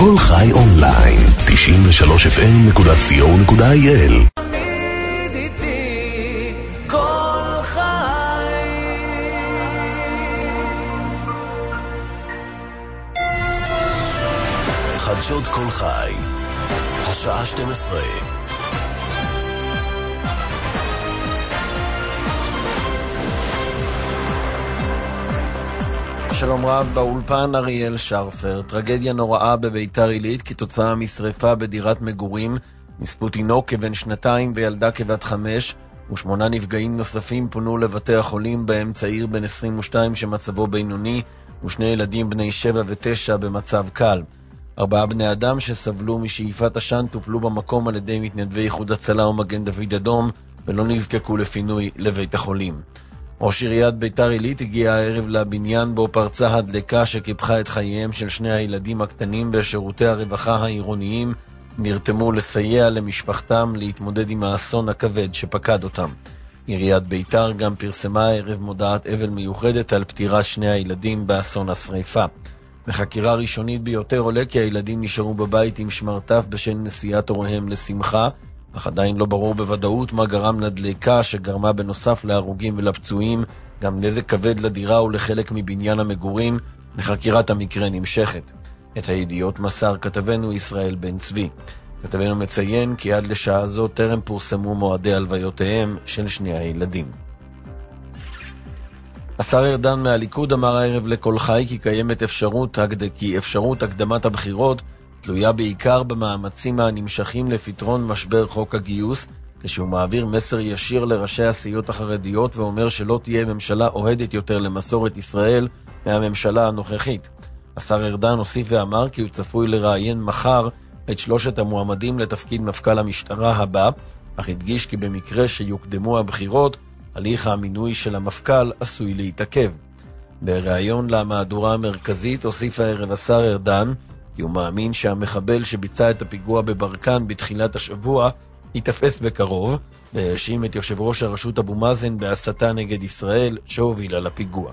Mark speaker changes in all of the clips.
Speaker 1: כל חי אונליין 93fm.co.il. חדשות כל חי, השעה 12.
Speaker 2: שלום רב, באולפן אריאל שרפר. טרגדיה נוראה בביתר עילית כתוצאה משריפה בדירת מגורים. נספו תינוק כבן 2 וילדה כבת 5, ו8 נפגעים נוספים פונו לבתי החולים, בהם צעיר בן 22 שמצבו בינוני, ו2 ילדים בני 7 ו9 במצב קל. 4 בני אדם שסבלו משאיפת עשן טופלו במקום על ידי מתנדבי איחוד הצלה ומגן דוד אדום, ולא נזקקו לפינוי לבית החולים. ראש עיריית ביתר עילית הגיע הערב לבניין בו פרצה הדלקה שקיפחה את חייהם של 2 הילדים הקטנים בשירותי הרווחה העירוניים. נרתמו לסייע למשפחתם להתמודד עם האסון הכבד שפקד אותם. עיריית ביתר גם פרסמה הערב מודעת אבל מיוחדת על פטירת 2 הילדים באסון השריפה. בחקירה ראשונית ביותר עולה כי הילדים נשארו בבית עם שמרטף בשל נסיעת הוריהם לשמחה, אך עדיין לא ברור בוודאות מה גרם לדלקה שגרמה בנוסף להרוגים ולפצועים גם נזק כבד לדירה ולחלק מבניין המגורים. לחקירת המקרה נמשכת. את הידיעות מסר כתבנו ישראל בן צבי. כתבנו מציין כי עד לשעה זו טרם פורסמו מועדי הלוויותיהם של 2 הילדים. השר ארדן מהליכוד אמר הערב לכל חי כי קיימת אפשרות הקדמת הבחירות תלויה בעיקר במאמצים הנמשכים לפתרון משבר חוק הגיוס, כשהוא מעביר מסר ישיר לראשי הסיעות החרדיות ואומר שלא תהיה ממשלה אוהדת יותר למסורת ישראל מהממשלה הנוכחית. השר ארדן הוסיף ואמר כי הוא צפוי לראיין מחר את 3 המועמדים לתפקיד מפכ"ל המשטרה הבא, אך הדגיש כי במקרה שיוקדמו הבחירות, הליך המינוי של המפכ"ל עשוי להתעכב. בריאיון למהדורה המרכזית הוסיף הערב השר ארדן כי הוא מאמין שהמחבל שביצע את הפיגוע בברקן בתחילת השבוע ייתפס בקרוב, והאשים את יושב ראש הרשות אבו מאזן בהסתה נגד ישראל שהובילה לפיגוע.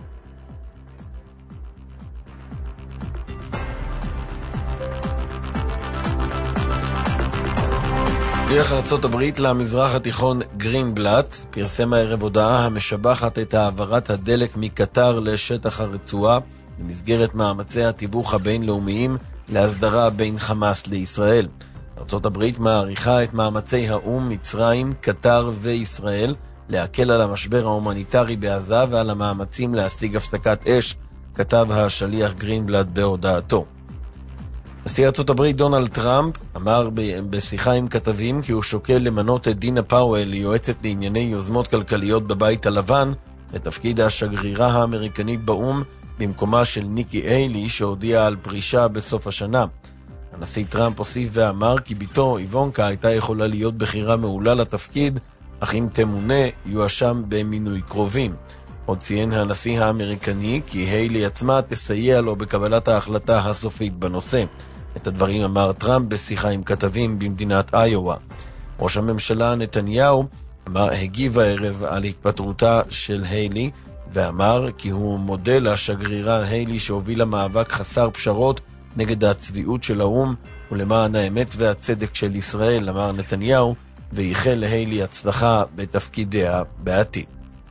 Speaker 2: שליח ארצות הברית למזרח התיכון גרינבלט פרסם הערב הודעה המשבחת את העברת הדלק מקטר לשטח הרצועה במסגרת מאמצי התיווך הבינלאומיים להסדרה בין חמאס לישראל. ארצות הברית מעריכה את מאמצי האום, מצרים, קטר וישראל להקל על המשבר ההומניטרי בעזה ועל המאמצים להשיג הפסקת אש, כתב השליח גרינבלט בהודעתו. נשיא ארצות הברית דונלד טראמפ אמר בשיחה עם כתבים כי הוא שוקל למנות את דינה פאוול ליועצת לענייני יוזמות כלכליות בבית הלבן לתפקיד השגרירה האמריקנית באום במקומה של ניקי היילי שהודיעה על פרישה בסוף השנה. הנשיא טראמפ הוסיף ואמר כי ביתו איוונקה הייתה יכולה להיות בחירה מעולה לתפקיד, אך אם תמונה יואשם במינוי קרובים. עוד ציין הנשיא האמריקני כי היילי עצמה תסייע לו בקבלת ההחלטה הסופית בנושא. את הדברים אמר טראמפ בשיחה עם כתבים במדינת איואה. ראש הממשלה נתניהו הגיב הערב על התפטרותה של היילי ואמר כי הוא מודה לשגרירה היילי שהובילה מאבק חסר פשרות נגד הצביעות של האום ולמען האמת והצדק של ישראל, אמר נתניהו, ואיחל להיילי הצלחה בתפקידיה בעתיד.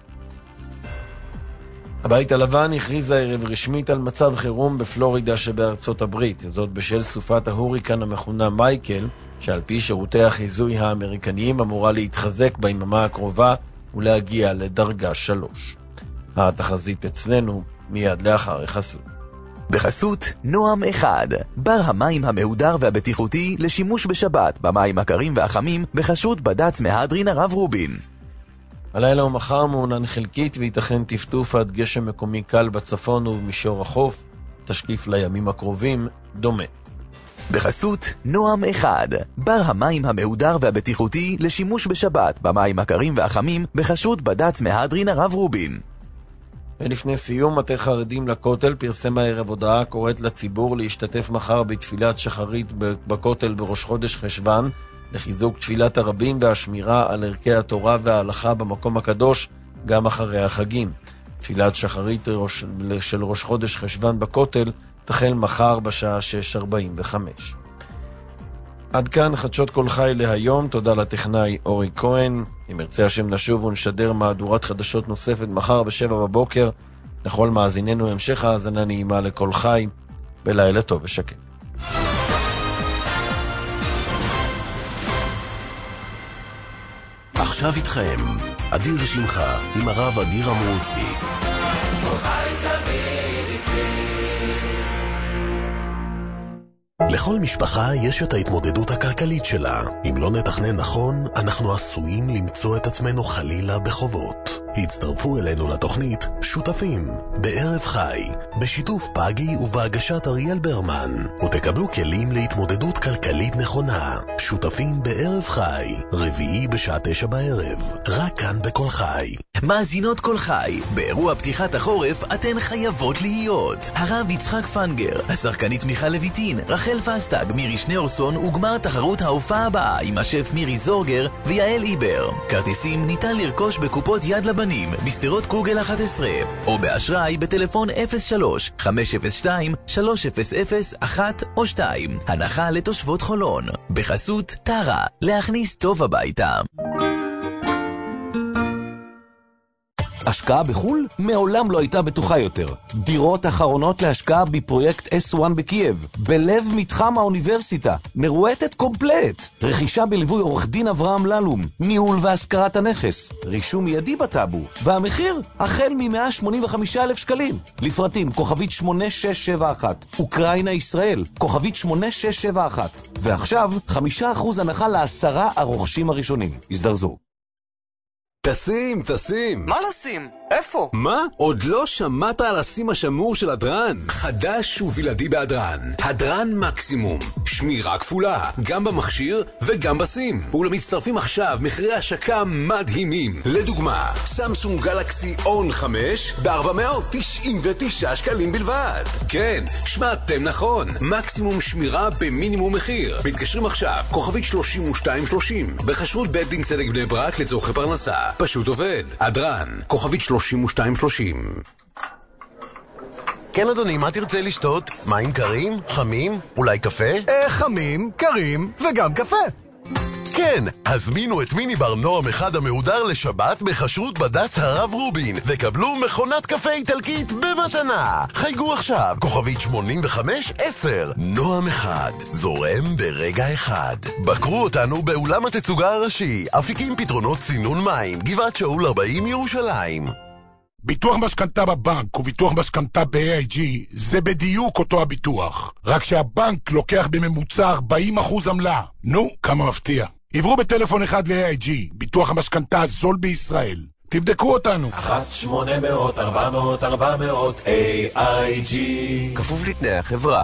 Speaker 2: הבית הלבן הכריז הערב רשמית על מצב חירום בפלורידה שבארצות הברית, זאת בשל סופת ההוריקן המכונה מייקל, שעל פי שירותי החיזוי האמריקניים אמורה להתחזק ביממה הקרובה ולהגיע לדרגה 3. התחזית אצלנו מיד לאחר החסות.
Speaker 3: בחסות נועם 1, בר המים המהודר והבטיחותי לשימוש בשבת במים הקרים והחמים בחשות בד"ץ מהדרין הרב רובין.
Speaker 2: הלילה ומחר מעונן חלקית וייתכן טפטוף עד גשם מקומי קל בצפון ובמישור החוף. תשקיף לימים הקרובים דומה.
Speaker 3: בחסות נועם 1, בר המים המהודר והבטיחותי לשימוש בשבת במים הקרים והחמים בחשות בד"ץ מהדרין הרב רובין.
Speaker 2: ולפני סיום, מטה חרדים לכותל פרסם הערב הודעה קוראת לציבור להשתתף מחר בתפילת שחרית בכותל בראש חודש חשבן, לחיזוק תפילת הרבים והשמירה על ערכי התורה וההלכה במקום הקדוש גם אחרי החגים. תפילת שחרית של ראש חודש חשבן בכותל תחל מחר בשעה 6:45. עד כאן חדשות כל חי להיום, תודה לטכנאי אורי כהן. אם ירצה השם נשוב ונשדר מהדורת חדשות נוספת מחר ב7 בבוקר. לכל מאזיננו המשך האזנה נעימה לכל חי, בלילה טוב ושקט.
Speaker 1: עכשיו איתכם, אדיר שמחה עם הרב אדיר אמרוצי. לכל משפחה יש את ההתמודדות הכלכלית שלה. אם לא נתכנן נכון, אנחנו עשויים למצוא את עצמנו חלילה בחובות. הצטרפו אלינו לתוכנית שותפים בערב חי, בשיתוף פגי ובהגשת אריאל ברמן, ותקבלו כלים להתמודדות כלכלית נכונה. שותפים בערב חי, רביעי בשעה 9 בערב, רק כאן בכל חי.
Speaker 3: מאזינות כל חי, באירוע פתיחת החורף אתן חייבות להיות. הרב יצחק פנגר, השחקנית מיכל לויטין, רחל פסטג, מירי שניאורסון וגמר תחרות ההופעה הבאה עם השף מירי זורגר ויעל איבר. כרטיסים ניתן לרכוש בקופות יד לבנים בסתירות קוגל 11 או באשראי בטלפון 03-502-300-1 או 2. הנחה לתושבות חולון. בחסות טרה, להכניס טוב הביתה.
Speaker 4: השקעה בחול מעולם לא הייתה בטוחה יותר. דירות אחרונות להשקעה בפרויקט S1 בקייב, בלב מתחם האוניברסיטה, מרואטת קומפלט. רכישה בליווי עורך דין אברהם ללום, ניהול והשכרת הנכס, רישום מיידי בטאבו, והמחיר החל מ-185,000 שקלים. לפרטים כוכבית 8671, אוקראינה ישראל, כוכבית 8671, ועכשיו 5% הנחה ל10 הרוכשים הראשונים. הזדרזו.
Speaker 5: תשים.
Speaker 6: מה לשים? איפה?
Speaker 5: מה? עוד לא שמעת על הסים השמור של הדרן? חדש ובלעדי בהדרן. הדרן מקסימום. שמירה כפולה, גם במכשיר וגם בסים. ולמצטרפים עכשיו מחירי השקה מדהימים. לדוגמה, סמסונג גלקסי און 5 ב-499 שקלים בלבד. כן, שמעתם נכון. מקסימום שמירה במינימום מחיר. מתקשרים עכשיו, כוכבית 3230. בחשרות בית דין צדק בני ברק לצורכי פרנסה. פשוט עובד. הדרן, כוכבית 3230.
Speaker 1: כן אדוני, מה תרצה לשתות? מים קרים? חמים? אולי קפה?
Speaker 7: חמים, קרים וגם קפה.
Speaker 1: כן, הזמינו את מיני בר נועם אחד המהודר לשבת בחשרות בד"ץ הרב רובין וקבלו מכונת קפה איטלקית במתנה. חייגו עכשיו, כוכבית 8510. נועם אחד, זורם ברגע אחד. בקרו אותנו באולם התצוגה הראשי, אפיקים פתרונות צינון מים, גבעת שאול 40 ירושלים.
Speaker 8: ביטוח משכנתה בבנק וביטוח משכנתה ב-AIG זה בדיוק אותו הביטוח, רק שהבנק לוקח בממוצע 40% עמלה. נו, כמה מפתיע. עברו בטלפון אחד ל-AIG, ביטוח המשכנתה הזול בישראל. תבדקו אותנו.
Speaker 9: 1-800-400-400 AIG.
Speaker 3: כפוף לתנאי החברה.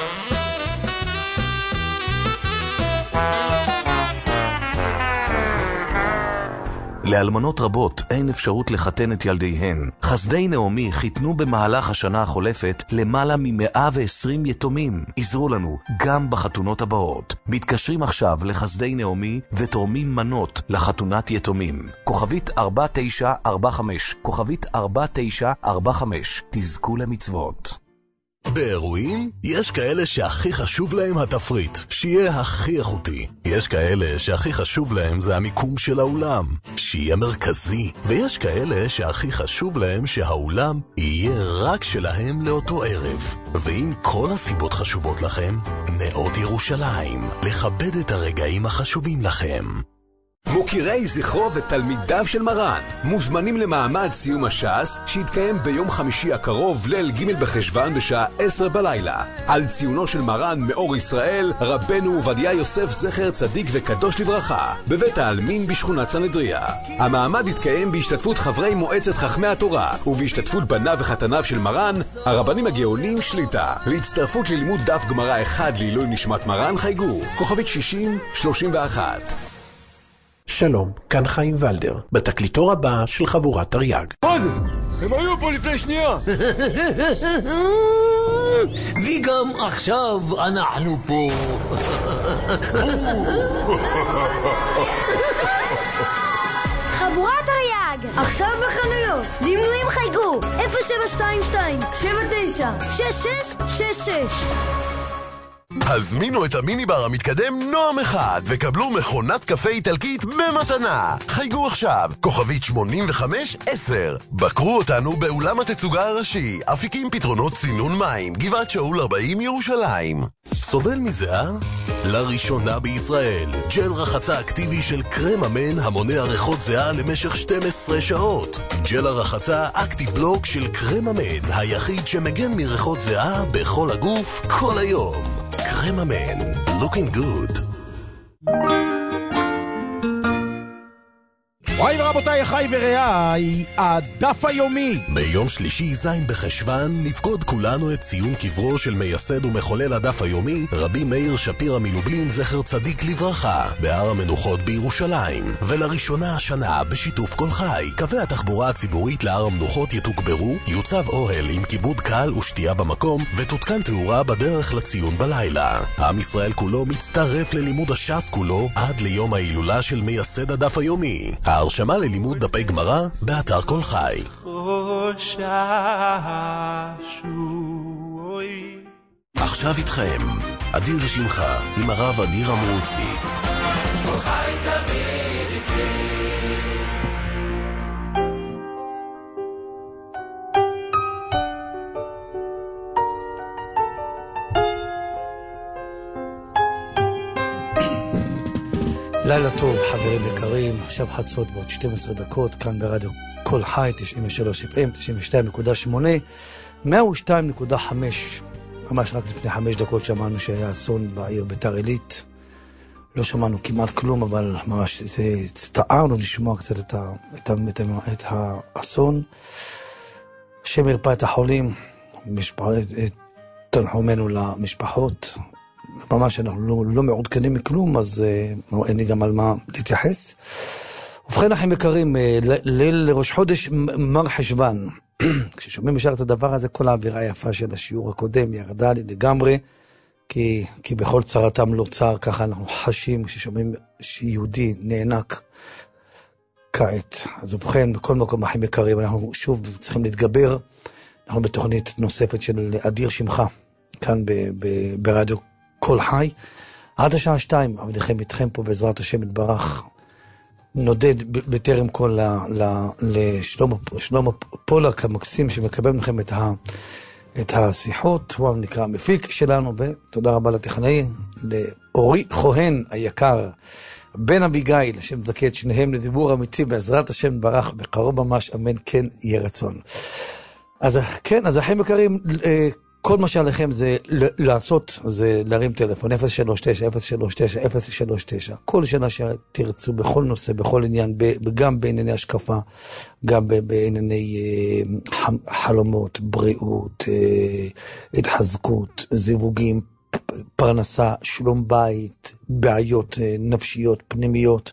Speaker 4: לאלמנות רבות אין אפשרות לחתן את ילדיהן. חסדי נעמי חיתנו במהלך השנה החולפת למעלה מ-120 יתומים. עזרו לנו גם בחתונות הבאות. מתקשרים עכשיו לחסדי נעמי ותורמים מנות לחתונת יתומים. כוכבית 4945, כוכבית 4945. תזכו למצוות.
Speaker 1: באירועים יש כאלה שהכי חשוב להם התפריט, שיהיה הכי איכותי. יש כאלה שהכי חשוב להם זה המיקום של האולם, שיהיה מרכזי. ויש כאלה שהכי חשוב להם שהאולם יהיה רק שלהם לאותו ערב. ואם כל הסיבות חשובות לכם, נאות ירושלים, לכבד את הרגעים החשובים לכם.
Speaker 5: מוקירי זכרו ותלמידיו של מרן מוזמנים למעמד סיום הש"ס שיתקיים ביום חמישי הקרוב ליל ג' בחשוון בשעה 10 בלילה על ציונו של מרן מאור ישראל רבנו עובדיה יוסף זכר צדיק וקדוש לברכה בבית העלמין בשכונת סנהדריה. המעמד יתקיים בהשתתפות חברי מועצת חכמי התורה ובהשתתפות בניו וחתניו של מרן הרבנים הגאונים שליטה. להצטרפות ללימוד דף גמרא אחד לעילוי נשמת מרן חייגו כוכבית 6031.
Speaker 10: שלום, כאן חיים ולדר, בתקליטור הבא של חבורת תרי"ג.
Speaker 11: מה זה? הם היו פה לפני שנייה.
Speaker 12: וגם עכשיו אנחנו פה.
Speaker 13: חבורת תרי"ג
Speaker 6: חג. עכשיו בחנויות. למנויים חייגו 0722-79-6666.
Speaker 1: הזמינו את המיניבר המתקדם נועם אחד וקבלו מכונת קפה איטלקית במתנה. חייגו עכשיו, כוכבית 8510. בקרו אותנו באולם התצוגה הראשי, אפיקים פתרונות סינון מים, גבעת שאול 40 ירושלים.
Speaker 13: סובל מזהה? לראשונה בישראל, ג'ל רחצה אקטיבי של קרם אמן המונע ריחות זהה למשך 12 שעות. ג'ל הרחצה אקטיב בלוק של קרם אמן, היחיד שמגן מריחות זהה בכל הגוף כל היום. קרם אמן, looking good.
Speaker 14: וואי ורבותיי, אחי ורעיי, הדף היומי.
Speaker 13: ביום שלישי זין בחשוון נפקוד כולנו את ציון קברו של מייסד ומחולל הדף היומי, רבי מאיר שפירא מלובלין זכר צדיק לברכה, בהר המנוחות בירושלים. ולראשונה השנה, בשיתוף כל חי, קווי התחבורה הציבורית להר המנוחות יתוגברו, יוצב אוהל עם כיבוד קל ושתייה במקום, ותותקן תאורה בדרך לציון בלילה. עם ישראל כולו מצטרף ללימוד הש"ס כולו עד ליום ההילולה של מייסד הדף היומי. ההרשמה ללימוד דפי גמרא באתר כל חי. עכשיו איתכם אדיר שמחה עם הרב אדיר אמרוצי. כל חי תמיד איתי.
Speaker 15: לילה טוב חברים יקרים, עכשיו חצות ועוד 12 דקות, כאן ברדיו כל חי, 93 FM, 92.8, 102.5. ממש רק לפני 5 דקות שמענו שהיה אסון בעיר ביתר עילית. לא שמענו כמעט כלום, אבל ממש הצטערנו לשמוע קצת את האסון. השם ירפא את החולים, תנחומינו למשפחות. ממש אנחנו לא מעודכנים מכלום, אז אין לי גם על מה להתייחס. ובכן אחים יקרים, ליל ראש חודש מר חשוון. כששומעים ישר את הדבר הזה, כל האווירה היפה של השיעור הקודם ירדה לי לגמרי, כי בכל צרתם לא צר, ככה אנחנו חשים כששומעים שיהודי נענק כעת. אז ובכן, בכל מקום אחים יקרים, אנחנו שוב צריכים להתגבר. אנחנו בתוכנית נוספת של אדיר שמחה, כאן ברדיו כל חי, עד השעה 2, עבדכם איתכם פה בעזרת השם יתברך. נודד בטרם כל לשלמה פולק המקסים שמקבל מכם את השיחות, הוא נקרא המפיק שלנו, ותודה רבה לטכנאי, לאורי כהן היקר, בן אביגיל, השם זכה את שניהם לדיבור אמיתי בעזרת השם יתברך, בקרוב ממש, אמן כן יהיה רצון. אז כן, אז אחים יקרים, כל מה שעליכם זה לעשות, זה להרים טלפון, 039-039-039, כל שנה שתרצו, בכל נושא, בכל עניין, גם בענייני השקפה, גם בענייני חלומות, בריאות, התחזקות, זיווגים, פרנסה, שלום בית, בעיות נפשיות, פנימיות.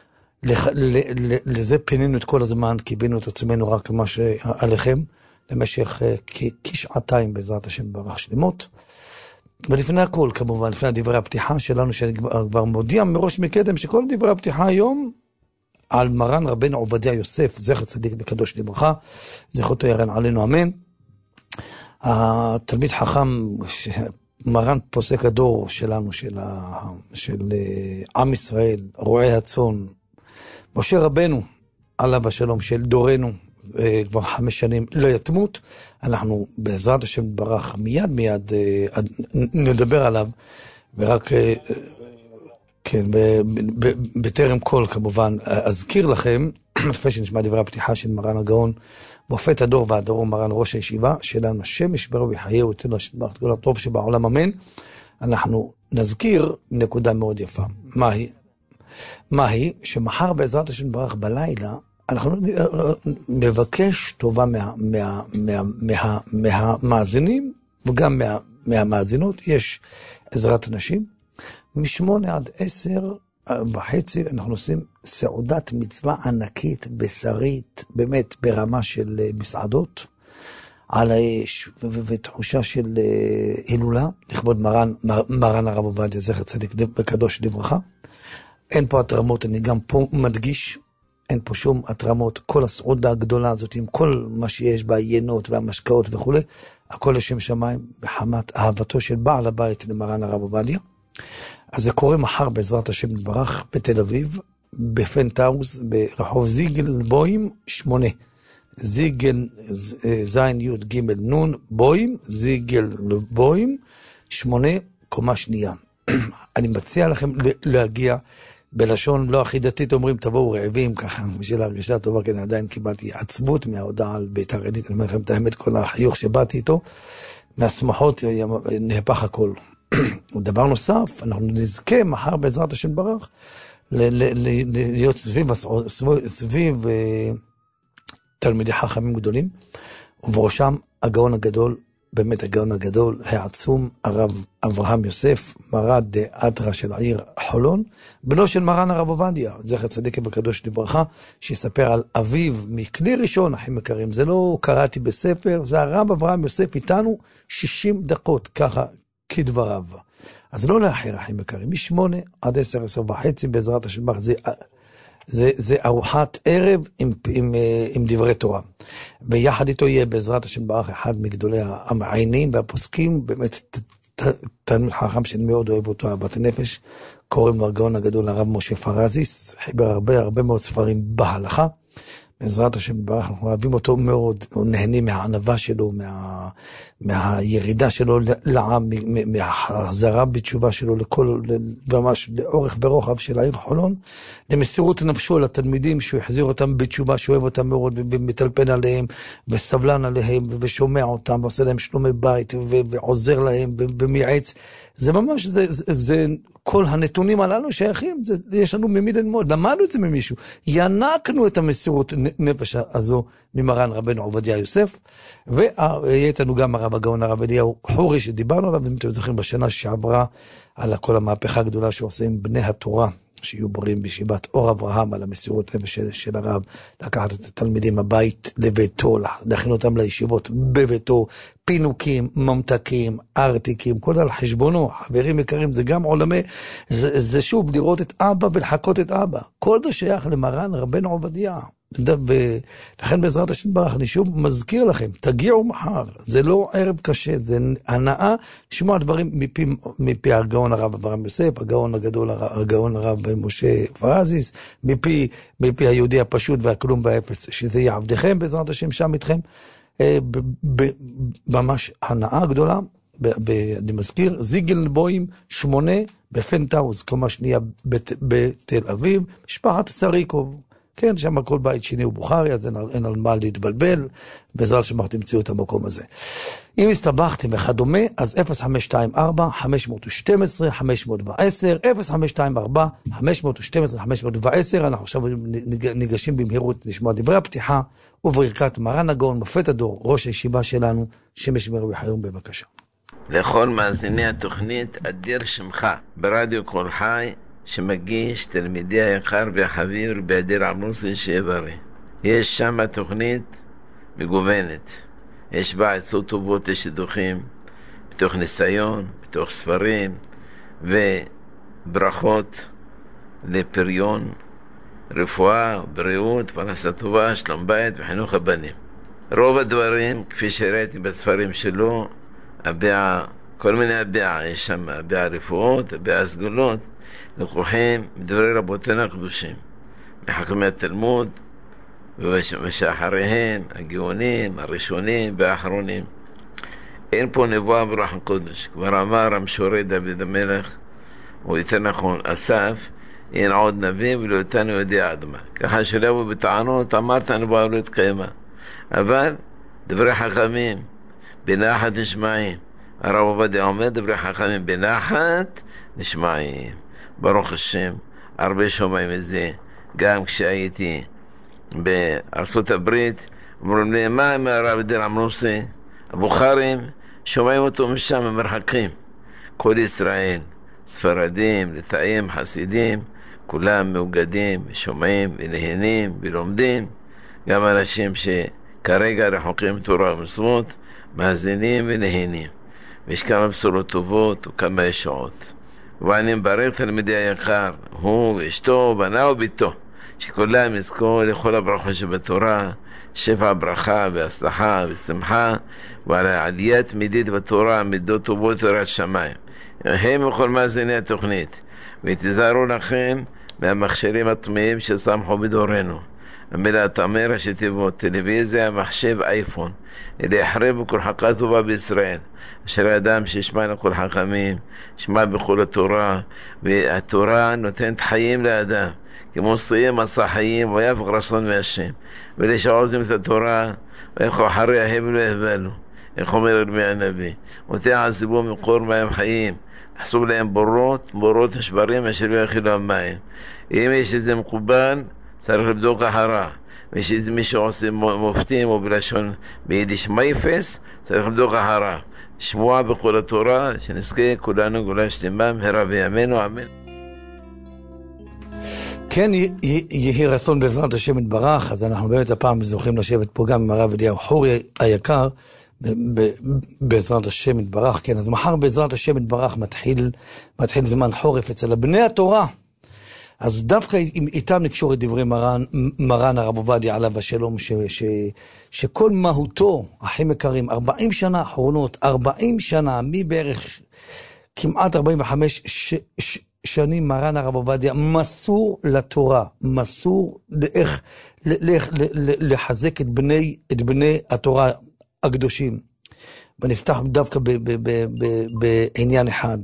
Speaker 15: לזה פינינו את כל הזמן, קיבינו את עצמנו רק מה שעליכם, למשך כשעתיים בעזרת השם ברך שלמות. ולפני הכל, כמובן, לפני דברי הפתיחה שלנו, שאני כבר מודיע מראש מקדם, שכל דברי הפתיחה היום, על מרן רבנו עובדיה יוסף, זכר צדיק וקדוש לברכה, זכותו ירן עלינו אמן. התלמיד חכם, מרן פוסק הדור שלנו, של עם ישראל, רועי הצאן, משה רבנו, עליו השלום, של דורנו, כבר 5 שנים לא יתמות. אנחנו בעזרת השם ברח מיד נדבר עליו, ורק כן, בטרם כל כמובן אזכיר לכם, לפני שנשמע דברי הפתיחה של מרן הגאון מופת הדור והדור, מרן ראש הישיבה שלנו, השם ישמרו ויחייהו ותן לו כל הטוב שבעולם אמן. אנחנו נזכיר נקודה מאוד יפה. מהי? שמחר בעזרת השם ברח בלילה אנחנו מבקש טובה מהמאזינים וגם מהמאזינות. יש עזרת אנשים. מ8 עד 10:30 אנחנו עושים סעודת מצווה ענקית, בשרית, באמת ברמה של מסעדות, ותחושה של הילולה, לכבוד מרן הרב עובדיה זכר צדיק וקדוש לברכה. אין פה התרמות, אני גם פה מדגיש, אין פה שום התרמות, כל הסעודה הגדולה הזאת, עם כל מה שיש בעיינות והמשקאות וכו', הכל לשם שמיים, בחמת אהבתו של בעל הבית למרן הרב עובדיה. אז זה קורה מחר בעזרת השם יתברך בתל אביב, בפנטהאוס, ברחוב זיגל בוים 8. זיגל זין י' ג' נון בוים, זיגל בוים 8, קומה שנייה. אני מציע לכם להגיע בלשון לא הכי דתית, אומרים תבואו רעבים ככה, בשביל ההרגשה טובה, כי אני עדיין קיבלתי עצבות מההודעה על ביתר עילית. אני אומר לכם את האמת, כל החיוך שבאתי איתו, מהשמחות נהפך הכל. דבר נוסף, אנחנו נזכה מחר בעזרת השם ברך, להיות סביב תלמידי חכמים גדולים, ובראשם הגאון הגדול, באמת הגאון הגדול, העצום, הרב אברהם יוסף, מרד אדרה של העיר חולון, בנו של מרן הרב עובדיה, זכר צדיק וקדוש לברכה, שיספר על אביו מכלי ראשון, אחים יקרים. זה לא קראתי בספר, זה הרב אברהם יוסף איתנו 60 דקות, ככה כדבריו. אז לא לאחר, אחים יקרים, מ8 עד 10:30 בעזרת השם ברך, זה ארוחת ערב עם דברי תורה. ויחד איתו יהיה בעזרת השם ברך אחד מגדולי המעיינים והפוסקים, באמת תלמיד חכם שאני מאוד אוהב אותו, אהבת הנפש, קוראים לו הגאון הגדול הרב משה פרזיס, חיבר הרבה מאוד ספרים בהלכה. בעזרת השם ברך אנחנו אוהבים אותו מאוד, נהנים מהענווה שלו, מהירידה שלו לעם, מהחזרה בתשובה שלו ממש לאורך ורוחב של העיר חולון, למסירות נפשו לתלמידים שהוא החזיר אותם בתשובה, שאוהב אותם מאוד ומטלפן עליהם וסבלן עליהם ושומע אותם ועושה להם שלומי בית ועוזר להם ומייעץ. זה ממש, זה כל הנתונים הללו שייכים, יש לנו ממי ללמוד, למדנו את זה ממישהו, ינקנו את המסירות נפש הזו ממרן רבנו עובדיה יוסף, ויהיה איתנו גם הרב הגאון הרב אליהו חורי שדיברנו עליו, אם אתם זוכרים בשנה שעברה על כל המהפכה הגדולה שעושים בני התורה, שיהיו בריאים בישיבת אור אברהם, על המסירות נפש של הרב, לקחת את התלמידים הבית לביתו, להכין אותם לישיבות בביתו, פינוקים, ממתקים, ארתיקים, כל זה על חשבונו. חברים יקרים, זה גם עולמי, זה שוב לראות את אבא ולחכות את אבא. כל זה שייך למרן רבנו עובדיה. לכן בעזרת השם ברך, אני שוב מזכיר לכם, תגיעו מחר, זה לא ערב קשה, זה הנאה לשמוע דברים מפי הגאון הרב אברהם יוסף, הגאון הגדול, הגאון הרב משה פרזיס, מפי היהודי הפשוט והכלום והאפס, שזה יעבדכם בעזרת השם שם איתכם, ממש הנאה גדולה. אני מזכיר, זיגל בוים 8 בפנטהאוס, קומה שנייה בתל אביב, משפחת סריקוב. כן, שם כל בית שני הוא בוכרי, אז אין על מה להתבלבל, בעזרת שמח תמצאו את המקום הזה. אם הסתבכתם וכדומה, אז 0524-512-510, 0524-512-510, אנחנו עכשיו ניגשים במהירות לשמוע דברי הפתיחה, וברכת מרן הגאון מופת הדור, ראש הישיבה שלנו, שמש מרבי חיום, בבקשה.
Speaker 16: לכל מאזיני התוכנית, אדיר שמך, ברדיו כל חי, שמגיש תלמידי היקר והחביב רבי אדיר עמוסי שיבריא. יש שם תוכנית מגוונת, יש בה עצות טובות לשידוכים, בתוך ניסיון, בתוך ספרים, וברכות לפריון, רפואה, בריאות, פרנסה טובה, שלום בית וחינוך הבנים. רוב הדברים, כפי שראיתי בספרים שלו, כל מיני הביעה, יש שם הביעה רפואות, הביעה סגולות, לקוחים מדברי רבותינו הקדושים, מחכמי התלמוד ושאחריהם, הגאונים, הראשונים והאחרונים. אין פה נבואה ברוח הקודש. כבר אמר המשורר דוד המלך, או יותר נכון אסף, אין עוד נביא ולא אותנו יודע אדמה. ככה שלא יבוא בטענות, אמרת הנבואה לא התקיימה. אבל דברי חכמים בנחת נשמעים. הרב עובדיה אומר דברי חכמים בנחת נשמעים. ברוך השם, הרבה שומעים את זה. גם כשהייתי בארצות הברית, אומרים לי, מה עם הרב אדיר עמוסי? הבוכרים, שומעים אותו משם במרחקים. כל ישראל, ספרדים, ליטאים, חסידים, כולם מאוגדים, שומעים ונהנים ולומדים. גם אנשים שכרגע רחוקים תורה ומצוות, מאזינים ונהנים. ויש כמה בשורות טובות וכמה ישועות. ואני מברך תלמידי היקר, הוא ואשתו, בנה וביתו, שכולם יזכו לכל הברכות שבתורה, שפע הברכה והצלחה ושמחה, ועל העליית מידית בתורה, מידות טובות תורת שמיים. הם וכל מאזיני התוכנית, ותזהרו לכם מהמכשירים הטמאים ששמחו בדורנו. המילה תאמר ראשי תיבות, טלוויזיה, מחשב, אייפון. אלה יחרבו כל חכה טובה בישראל. אשר אדם שישמע לכל חכמים, שמע בכל התורה, והתורה נותנת חיים לאדם. כמו סיים עשה חיים ויפק רצון מהשם. ואלה שעוזים את התורה, וילכו אחרי ההבל והבלו. איך אומר ירמיה הנביא, ותעזבו מקור מים חיים, חסו להם בורות משברים אשר לא יכילו המים. אם יש איזה מקובל, צריך לבדוק אחרה. ויש איזה מי שעושה מופתים או בלשון ביידיש מייפס, צריך לבדוק אחרה. שמוע בכל התורה, שנזכה כולנו גאולה שלמה מהרה בימינו, אמן.
Speaker 15: כן, יהי רצון בעזרת השם יתברך. אז אנחנו באמת הפעם זוכים לשבת פה גם עם הרב אליהו חורי היקר, בעזרת השם יתברך. כן, אז מחר בעזרת השם יתברך מתחיל זמן חורף אצל בני התורה. אז דווקא איתם נקשור את דברי מרן הרב עובדיה עליו השלום, שכל מהותו, אחים יקרים, 40 שנה האחרונות, 40 שנה, מבערך כמעט 45 שנים, מרן הרב עובדיה מסור לתורה, מסור לאיך לחזק את בני התורה הקדושים. ונפתח דווקא בעניין אחד.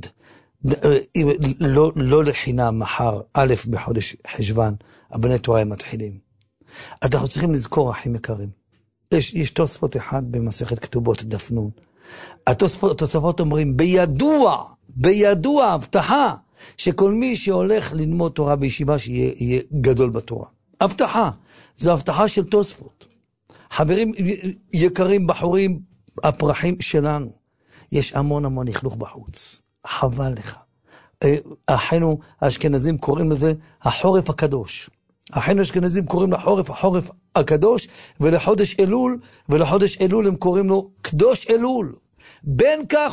Speaker 15: לא לחינם מחר, א' בחודש חשבן, הבני תורה הם מתחילים. אנחנו צריכים לזכור, אחים יקרים, יש תוספות אחד במסכת כתובות דף נון. התוספות אומרים, בידוע הבטחה, שכל מי שהולך ללמוד תורה בישיבה שיהיה גדול בתורה. הבטחה, זו הבטחה של תוספות. חברים יקרים, בחורים, הפרחים שלנו, יש המון לכלוך בחוץ. חבל לך. אחינו האשכנזים קוראים לזה החורף הקדוש. אחינו האשכנזים קוראים לחורף החורף הקדוש, ולחודש אלול הם קוראים לו קדוש אלול. בין כך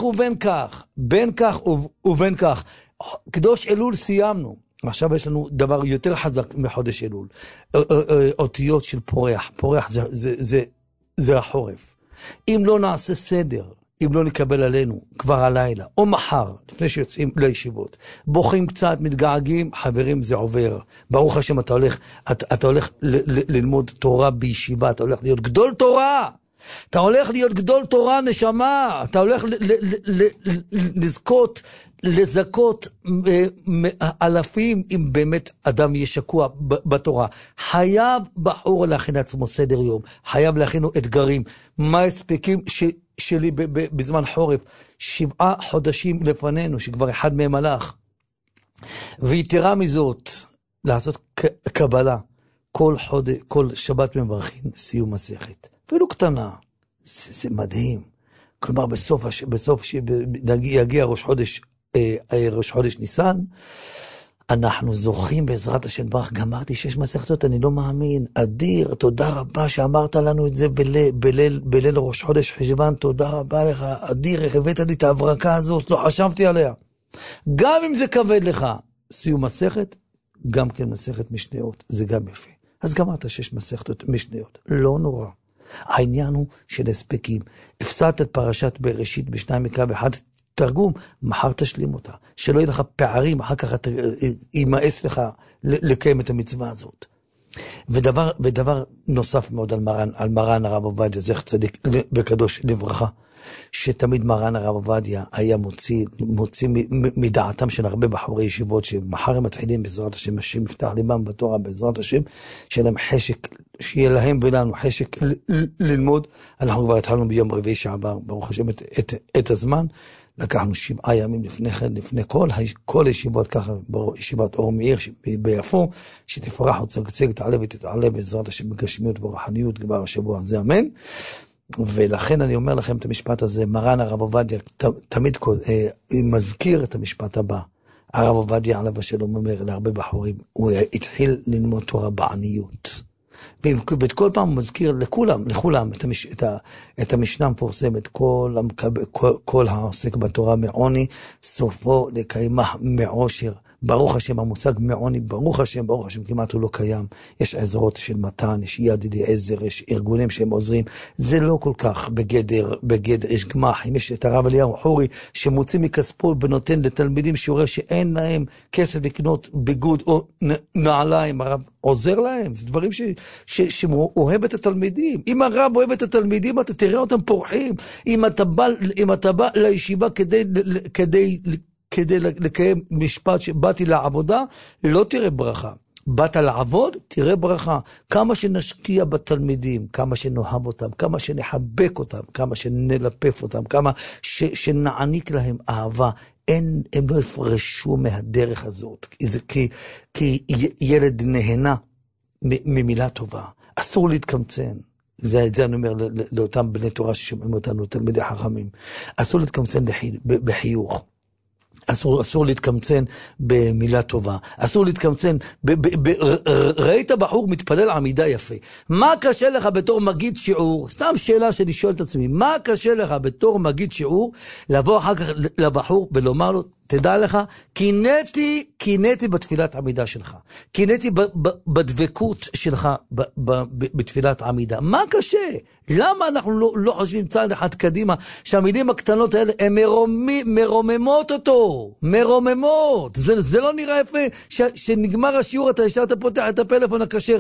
Speaker 15: ובין כך. קדוש אלול סיימנו. עכשיו יש לנו דבר יותר חזק מחודש אלול. אותיות של פורח. פורח זה החורף. אם לא נעשה סדר, אם לא נקבל עלינו כבר הלילה, או מחר, לפני שיוצאים לישיבות, בוכים קצת, מתגעגעים, חברים, זה עובר. ברוך השם, אתה הולך ללמוד תורה בישיבה, אתה הולך להיות גדול תורה. אתה הולך להיות גדול תורה, נשמה. אתה הולך לזכות אלפים, אם באמת אדם יהיה שקוע בתורה. חייב בחור להכין עצמו סדר יום. חייב להכינו אתגרים. מה הספקים שלי בזמן חורף? 7 חודשים לפנינו, שכבר אחד מהם הלך. ויתרה מזאת, לעשות קבלה. כל שבת מברכים סיום מסכת. אפילו קטנה. זה מדהים. כלומר, בסוף שיגיע ראש חודש ניסן, אנחנו זוכים בעזרת השם ברך. גמרתי 6 מסכתות, אני לא מאמין. אדיר, תודה רבה שאמרת לנו את זה בליל ראש חודש חשבן. תודה רבה לך, אדיר, איך הבאת לי את ההברקה הזאת, לא חשבתי עליה. גם אם זה כבד לך, סיום מסכת, גם כן מסכת משניות, זה גם יפה. אז גמרת 6 מסכתות משניות, לא נורא. העניין הוא של הספקים. הפסדת את פרשת בראשית ב2 מקרא ו1 תרגום, מחר תשלים אותה. שלא יהיה לך פערים, אחר כך יימאס לך לקיים את המצווה הזאת. ודבר נוסף מאוד על מרן הרב עובדיה, זכר צדיק וקדוש לברכה, שתמיד מרן הרב עובדיה היה מוציא מדעתם של הרבה בחורי ישיבות, שמחר הם מתחילים בעזרת השם, השם יפתח ליבם בתורה בעזרת השם, שיהיה להם ולנו חשק ללמוד. אנחנו כבר התחלנו ביום רביעי שעבר, ברוך השם, את הזמן. לקחנו 7 ימים לפני כל ישיבות, ככה ישיבת אור מאיר ביפו, שתפרח וצגצג, תעלה ותתעלה בעזרת השם בגשמיות ורוחניות כבר השבוע הזה, אמן. ולכן אני אומר לכם את המשפט הזה, מרן הרב עובדיה תמיד מזכיר את המשפט הבא. הרב עובדיה עליו השלום אומר להרבה בחורים, הוא התחיל ללמוד תורה בעניות. ואת כל פעם הוא מזכיר לכולם את המשנה המפורסמת, כל העוסק בתורה מעוני, סופו לקיימה מעושר. ברוך השם, המושג מעוני, ברוך השם, כמעט הוא לא קיים. יש עזרות של מתן, יש יד אליעזר, יש ארגונים שהם עוזרים. זה לא כל כך בגדר, יש גמחים, יש את הרב אליהו חורי, שמוציא מכספו ונותן לתלמידים שיעורי שאין להם כסף לקנות ביגוד או נעליים, הרב עוזר להם. זה דברים שהוא אוהב את התלמידים. אם הרב אוהב את התלמידים, אתה תראה אותם פורחים. אם אתה בא לישיבה כדי לקיים משפט שבאתי לעבודה, לא תראה ברכה. באת לעבוד, תראה ברכה. כמה שנשקיע בתלמידים, כמה שנאהב אותם, כמה שנחבק אותם, כמה שנלפף אותם, כמה שנעניק להם אהבה, הם לא יפרשו מהדרך הזאת. כי ילד נהנה ממילה טובה. אסור להתקמצן. זה אני אומר לאותם בני תורה ששומעים אותנו, תלמידי חכמים. אסור להתקמצן בחיוך. אסור להתקמצן במילה טובה. אסור להתקמצן ראית בחור מתפלל עמידה יפה. מה קשה לך בתור מגיד שיעור? סתם שאלה שאני שואל את עצמי. מה קשה לך בתור מגיד שיעור לבוא אחר כך לבחור ולומר לו, תדע לך, קינאתי בתפילת עמידה שלך. קינאתי בדבקות שלך בתפילת עמידה. מה קשה? למה אנחנו לא חושבים צעד אחד קדימה, שהמילים הקטנות האלה, הן מרוממות אותו. מרוממות. זה לא נראה יפה שנגמר השיעור, אתה ישר פותח את הפלאפון הכשר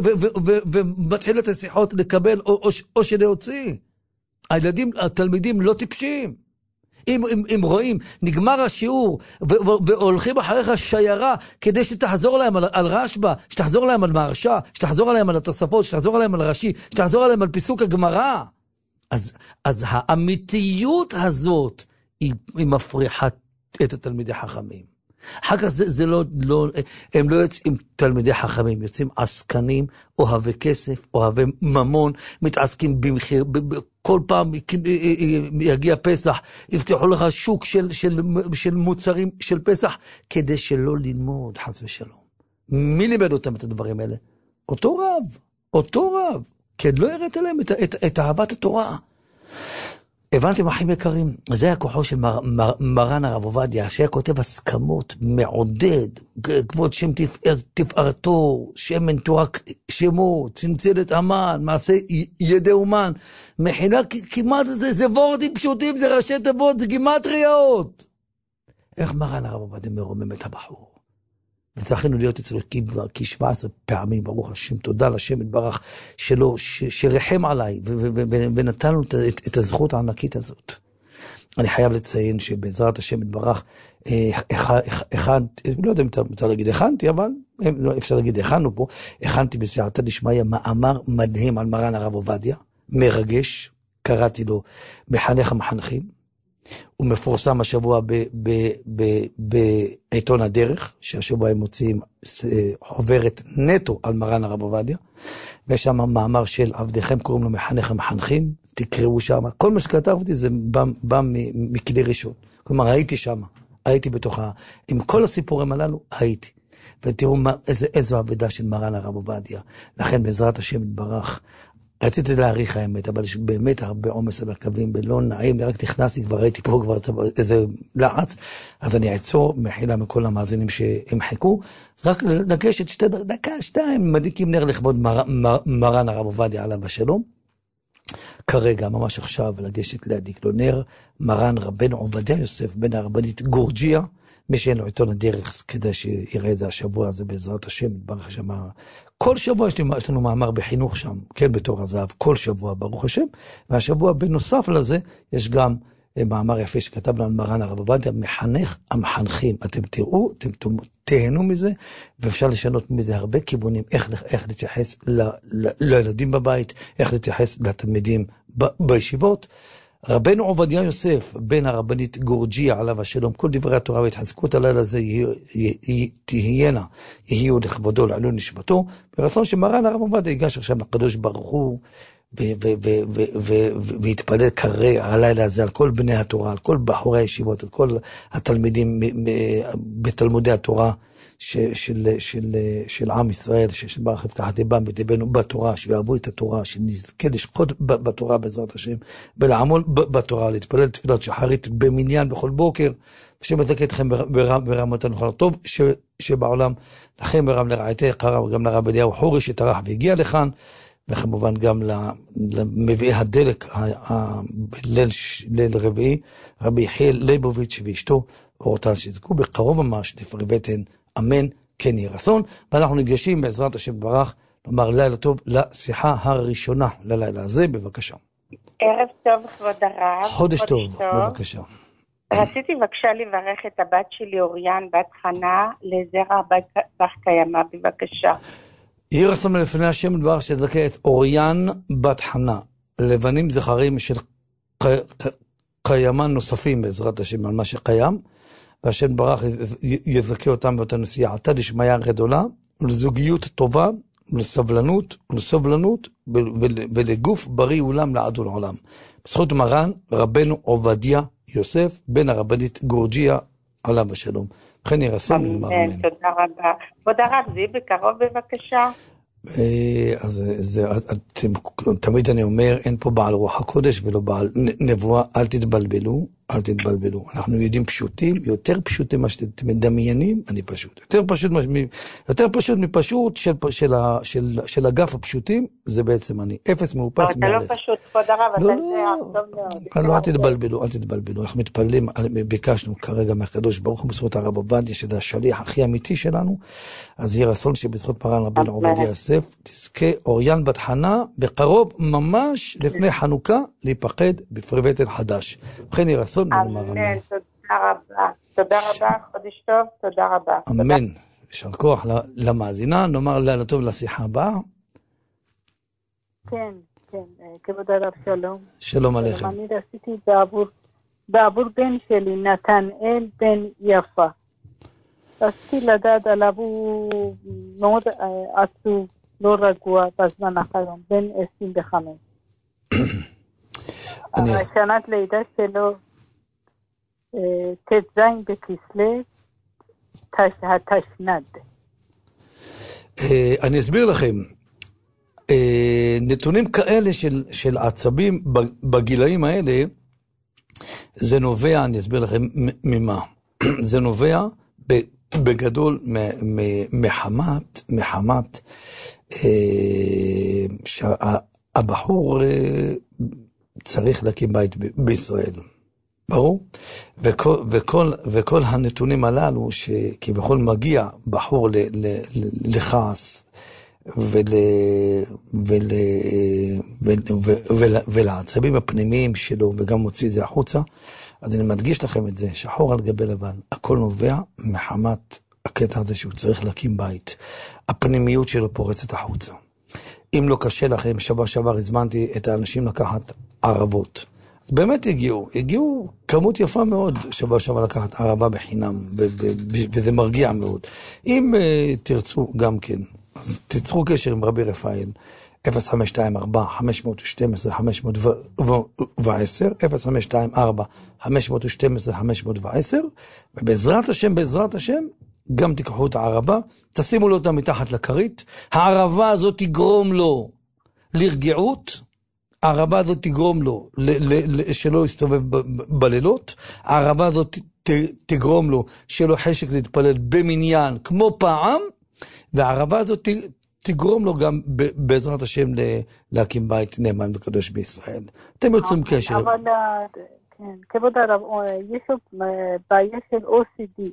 Speaker 15: ומתחיל את השיחות לקבל או שלהוציא. התלמידים לא טיפשים. אם רואים, נגמר השיעור, והולכים אחריך שיירה, כדי שתחזור להם על רשב"א, שתחזור להם על מהרש"א, שתחזור להם על התוספות, שתחזור להם על רש"י, שתחזור להם על פיסוק הגמרא. אז האמיתיות הזאת, היא מפריחה את התלמידי חכמים. אחר כך הם לא יוצאים תלמידי חכמים, יוצאים עסקנים, אוהבי כסף, אוהבי ממון, מתעסקים במחיר, כל פעם יגיע פסח, יפתחו לך שוק של מוצרים של פסח, כדי שלא ללמוד, חס ושלום. מי לימד אותם את הדברים האלה? אותו רב, כי לא הראת להם את אהבת התורה. הבנתם, אחים יקרים, זה הכוחו של מרן הרב עובדיה, שהיה כותב הסכמות, מעודד, כבוד שם תפארתו, שמן תורק שמו, צנצלת אמן, מעשה ידי אומן, מכינה כמעט זה וורדים פשוטים, זה ראשי תיבות, זה גימטריות. איך מרן הרב עובדיה מרומם את הבחור? וצריכנו להיות אצלו כ-17 פעמים, ברוך השם, תודה לשם יתברך שלו, שרחם עליי, ונתן לו את הזכות הענקית הזאת. אני חייב לציין שבעזרת השם יתברך, לא יודע אם אתה להגיד הכנתי, אבל לא אפשר להגיד הכנו פה, הכנתי בסייעתא דשמיא מאמר מדהים על מרן הרב עובדיה, מרגש, קראתי לו מחנך המחנכים, הוא מפורסם השבוע בעיתון הדרך, שהשבוע הם מוצאים חוברת נטו על מרן הרב עובדיה, ויש שם מאמר של עבדיכם, קוראים לו מחנך המחנכים, תקראו שם, כל מה שכתבתי זה בא מכלי ראשון, כלומר הייתי שם, הייתי בתוכה, עם כל הסיפורים הללו הייתי, ותראו איזו עבודה של מרן הרב עובדיה, לכן בעזרת השם יתברך, רציתי להעריך האמת, אבל יש באמת הרבה עומס על הקווים, ולא נעים, רק נכנסתי, כבר ראיתי פה כבר איזה לחץ, אז אני אעצור, מחילה מכל המאזינים שהם חיכו, אז רק לגשת דקה, שתיים, מדליקים נר לכבוד מרן הרב עובדיה עליו השלום, כרגע, ממש עכשיו, לגשת להדליק לו נר, מרן רבנו עובדיה יוסף, בן הרבנית גורג'יה, מי שאין לו עיתון הדרך, כדי שיראה את זה השבוע הזה בעזרת השם, ברוך השם, כל שבוע יש לנו מאמר בחינוך שם, כן, בתור הזהב, כל שבוע ברוך השם, והשבוע בנוסף לזה, יש גם מאמר יפה שכתב לנו מרן הרב עובדיה, מחנך המחנכים, אתם תראו, אתם תהנו מזה, ואפשר לשנות מזה הרבה כיוונים, איך להתייחס לילדים בבית, איך להתייחס לתלמידים בישיבות, רבנו עובדיה יוסף, בן הרבנית גורג'יה עליו השלום, כל דברי התורה והתחזקות הלילה הזה יהיו לכבודו לעילוי נשמתו, ברצון שמרן הרב עובדיה ייגש עכשיו לקדוש ברוך הוא, והתפלל קרא הלילה הזה על כל בני התורה, על כל בחורי הישיבות, על כל התלמידים בתלמודי התורה של עם ישראל, שברך יפתח ליבם וליבנו בתורה, שיאהבו את התורה, שנזכה לשקוד בתורה בעזרת השם, ולעמול בתורה, להתפלל תפילת שחרית במניין בכל בוקר, שמזכה אתכם ברמתנו כל הטוב שבעולם, לכם ברם לרעייתי קרא, גם לרב אליהו חורי שטרח והגיע לכאן, וכמובן גם למביאי הדלק ליל רביעי, רבי יחיאל ליבוביץ' ואשתו אורטל, שיזכו בקרוב ממש לפריבטן, אמן, כן יהיה רצון. ואנחנו ניגשים בעזרת השם ברך, לומר לילה טוב לשיחה הראשונה ללילה הזה, בבקשה.
Speaker 17: ערב טוב כבוד הרב.
Speaker 15: חודש טוב, בבקשה.
Speaker 17: רציתי בבקשה לברך את הבת שלי אוריאן בת חנה לזרע בת קיימה, בבקשה.
Speaker 15: יהי רצון לפני השם דבר שזכה את אוריאן בת חנה, לבנים זכרים של קיימה נוספים בעזרת השם על מה שקיים, והשם ברך יזכה אותם באותה נסיעתה דשמיא גדולה, לזוגיות טובה, לסבלנות ולגוף בריא עולם לעד ולעולם. בזכות מרן רבנו עובדיה יוסף בן הרבנית גורג'יה עליו השלום. וכן ירסון
Speaker 17: אמן. תודה רבה. כבוד הרב, זה בקרוב בבקשה.
Speaker 15: אז תמיד אני אומר, אין פה בעל רוח הקודש ולא בעל נבואה, אל תתבלבלו, אל תתבלבלו. אנחנו יודעים פשוטים, יותר פשוטים מה שאתם מדמיינים, אני פשוט. יותר פשוט מפשוט של אגף הפשוטים, זה בעצם אני. אפס מאופס
Speaker 17: אתה לא פשוט, כבוד הרב, אתה זה טוב מאוד.
Speaker 15: לא, אל תתבלבלו. אנחנו מתפללים, ביקשנו כרגע מהקדוש ברוך הוא בזכות הרב עובדיה, שזה השליח הכי אמיתי שלנו, אז יהיה רצון שבזכות מרן רבנו עובדיה יוסף, תזכה אוריאן בת חנה, בקרוב ממש לפני חנוכה, להיפקד בפריבטן חדש. וכן יהיה רצון.
Speaker 17: אמן, תודה רבה. תודה רבה, חודש טוב, תודה רבה.
Speaker 15: אמן. יישר כוח למאזינה, נאמר לילה טוב לשיחה הבאה.
Speaker 18: כן, כבוד הרב שלום.
Speaker 15: שלום עליכם.
Speaker 18: אני רציתי בעבור בן שלי, נתנאל בן יפה. רציתי לדעת עליו, הוא מאוד עצוב, לא רגוע בזמן האחרון, בן 25. השנת לידה שלו, ט"ז בכסלו, התשנ"ד.
Speaker 15: אני אסביר לכם, נתונים כאלה של עצבים בגילאים האלה, זה נובע, אני אסביר לכם ממה, זה נובע בגדול מחמת שהבחור צריך להקים בית בישראל. ברור? וכל הנתונים הללו שכביכול מגיע בחור לכעס ולעצבים הפנימיים שלו וגם מוציא את זה החוצה, אז אני מדגיש לכם את זה, שחור על גבי לבן, הכל נובע מחמת הקטע הזה שהוא צריך להקים בית. הפנימיות שלו פורצת החוצה. אם לא קשה לכם, שבוע שעבר הזמנתי את האנשים לקחת ערבות. אז באמת הגיעו כמות יפה מאוד שבוע שעבר לקחת ערבה בחינם, וזה מרגיע מאוד. אם תרצו גם כן, אז תצרו קשר עם רבי רפאל, 0524-512-510, 0524-512-510, ובעזרת השם, גם תיקחו את הערבה, תשימו לו אותה מתחת לכרית, הערבה הזאת תגרום לו לרגיעות, הערבה הזאת תגרום לו שלא יסתובב בלילות, הערבה הזאת תגרום לו שלא חשק להתפלל במניין כמו פעם, והערבה הזאת תגרום לו גם בעזרת השם להקים בית נאמן וקדוש בישראל. אתם יוצרים קשר.
Speaker 18: אבל, כן, כבוד הרב, יש בעיה של OCD.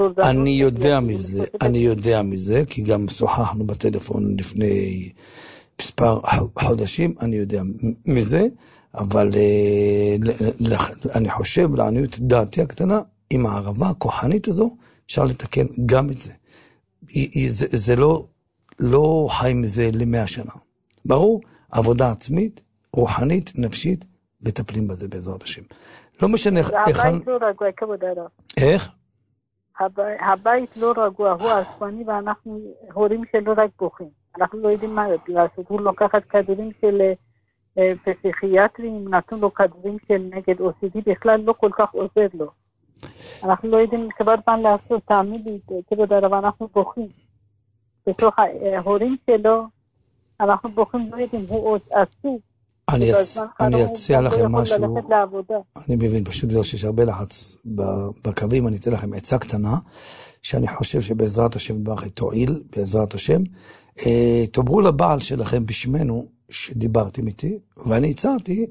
Speaker 15: אני יודע מזה, כי גם שוחחנו בטלפון לפני מספר חודשים, אני יודע מזה, אבל אני חושב, לעניות דעתי הקטנה, עם הערבה הכוחנית הזו, אפשר לתקן גם את זה. זה לא חי מזה ל100 שנה. ברור, עבודה עצמית, רוחנית, נפשית, מטפלים בזה בעזרת השם. לא משנה איך...
Speaker 18: הבית לא רגוע, כבוד הרב.
Speaker 15: איך?
Speaker 18: הבית לא רגוע, הוא עצבני, ואנחנו הורים שלו רק בוכים. אנחנו לא יודעים מה לעשות. הוא לוקחת כדורים פסיכיאטרים נתנו לו כדורים של נגד OCD, בכלל לא כל כך עוזר לו. אנחנו לא יודעים כבר מה לעשות, תאמין לי, כבוד הרב, אנחנו בוכים. בתוך ההורים שלו, אנחנו בוכים, לא יודעים, הוא עוד עסוק.
Speaker 15: אני אציע לכם משהו, אני מבין, פשוט בגלל שיש הרבה לחץ בקווים, אני אתן לכם עצה קטנה, שאני חושב שבעזרת השם תועיל, בעזרת השם, תאמרו לבעל שלכם בשמנו, שדיברתם איתי, ואני הצעתי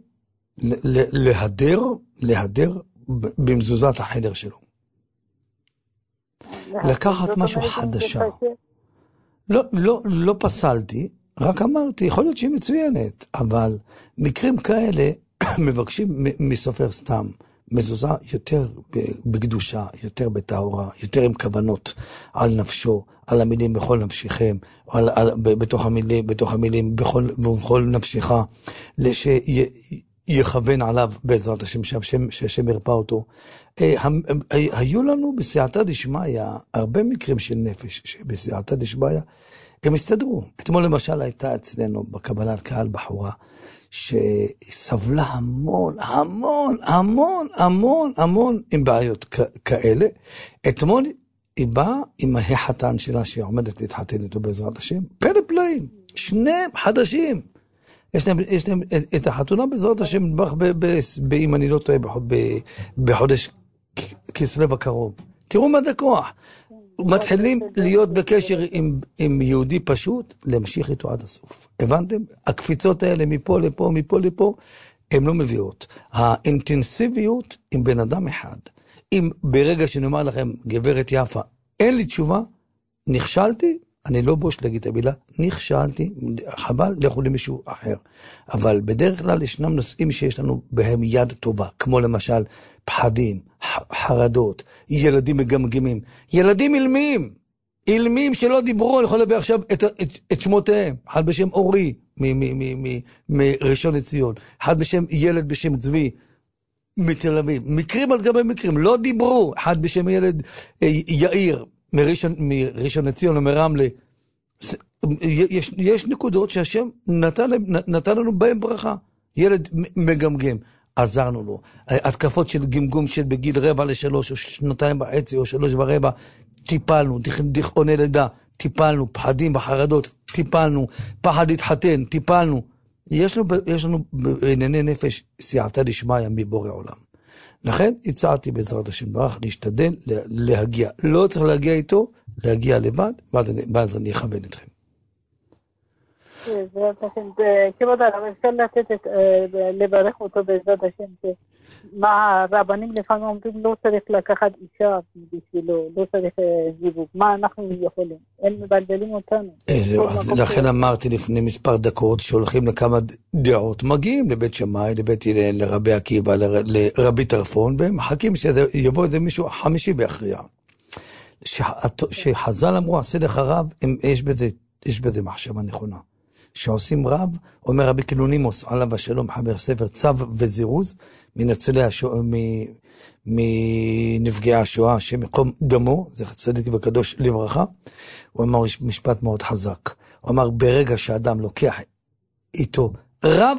Speaker 15: להדר במזוזת החדר שלו. לקחת משהו חדשה. לא פסלתי, רק אמרתי, יכול להיות שהיא מצוינת, אבל מקרים כאלה מבקשים מסופר סתם, מזוזה יותר בקדושה, יותר בטהרה, יותר עם כוונות על נפשו, על המילים בכל נפשכם, בתוך המילים ובכל נפשך, שיכוון עליו בעזרת השם, שהשם ירפא אותו. היו לנו בסייעתא דשמיא הרבה מקרים של נפש, שבסייעתא דשמיא הם הסתדרו. אתמול למשל הייתה אצלנו בקבלת קהל בחורה, שסבלה המון עם בעיות כאלה. אתמול היא באה עם החתן שלה שעומדת להתחתן איתו בעזרת השם, פלא פלאים, שניהם חדשים. יש להם את החתונה בעזרת השם, אם אני לא טועה, בחודש כסלו הקרוב. תראו מה זה כוח. מתחילים להיות בקשר עם יהודי פשוט, להמשיך איתו עד הסוף. הבנתם? הקפיצות האלה מפה לפה, הן לא מביאות. האינטנסיביות עם בן אדם אחד. אם ברגע שאני אומר לכם, גברת יפה, אין לי תשובה, נכשלתי, אני לא בוש להגיד את המילה, נכשלתי, חבל, לכו למישהו אחר. אבל בדרך כלל ישנם נושאים שיש לנו בהם יד טובה, כמו למשל פחדים, חרדות, ילדים מגמגמים, ילדים אילמים שלא דיברו, אני יכול להביא עכשיו את שמותיהם, אחד בשם אורי, מראשון לציון, אחד בשם ילד בשם צבי, מתל אביב, מקרים על גבי מקרים, לא דיברו, אחד בשם ילד יאיר, מראשון לציון ומרמלה. יש נקודות שהשם נתן לנו בהם ברכה. ילד מגמגם, עזרנו לו. התקפות של גמגום של בגיל 2.25 או 2.5 או 3.25, טיפלנו. דיכאוני לידה, טיפלנו. פחדים בחרדות, טיפלנו. פחד להתחתן, טיפלנו. יש לנו בענייני נפש סייעתא דשמיא מבורא עולם. לכן הצעתי בעזרת השם ברך להשתדל להגיע. לא צריך להגיע איתו, להגיע לבד, ואז אני אכוון אתכם.
Speaker 18: בעזרת השם, כבוד הרב, אפשר לברך אותו בעזרת השם, מה הרבנים לפעמים אומרים, לא צריך לקחת אישה בשבילו, לא צריך זיווג, מה אנחנו יכולים? הם מבלבלים אותנו.
Speaker 15: לכן אמרתי לפני מספר דקות, שהולכים לכמה דעות, מגיעים לבית שמאי, לבית הלל, לרבי עקיבא, לרבי טרפון, ומחכים שיבוא איזה מישהו חמישי בהכריע. שחז"ל אמרו, עשה לך רב, יש בזה מחשבה נכונה. שעושים רב, אומר רבי קלונימוס עליו השלום, מחבר ספר צו וזירוז, מנפגעי השואה, השם ייקום דמו, זה צדיק וקדוש לברכה. הוא אמר משפט מאוד חזק. הוא אמר, ברגע שאדם לוקח איתו רב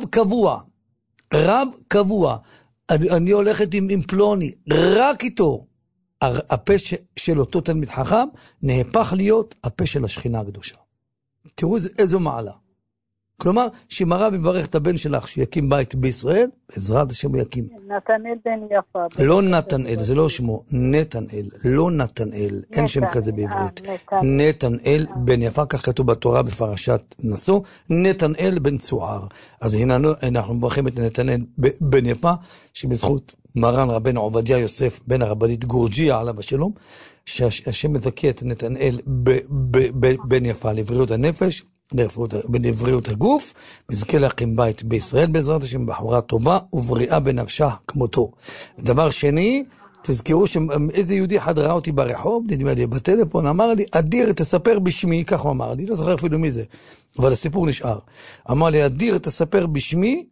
Speaker 15: קבוע, אני הולכת עם פלוני, רק איתו, הפה של אותו תלמיד חכם, נהפך להיות הפה של השכינה הקדושה. תראו איזו מעלה. כלומר, שאם הרב יברך את הבן שלך שיקים בית בישראל, בעזרת השם הוא יקים.
Speaker 18: נתנאל בן יפה.
Speaker 15: לא נתנאל, זה לא שמו, נתנאל, לא נתנאל, אין שם כזה בעברית. נתנאל בן יפה, כך כתוב בתורה בפרשת נשוא, נתנאל בן צוער. אז הנה אנחנו מברכים את נתנאל בן יפה, שבזכות מרן רבנו עובדיה יוסף, בן הרבנית גורג'יה עליו השלום, שהשם מזכה את נתנאל בן יפה לבריאות הנפש, בנבריאות הגוף, מזכה להקים בית בישראל בעזרת השם, בחורה טובה ובריאה בנפשה כמותו. דבר שני, תזכרו שאיזה יהודי אחד ראה אותי ברחוב, נדמה לי בטלפון, אמר לי, אדיר תספר בשמי, כך הוא אמר לי, לא זוכר אפילו מי זה, אבל הסיפור נשאר. אמר לי, אדיר תספר בשמי,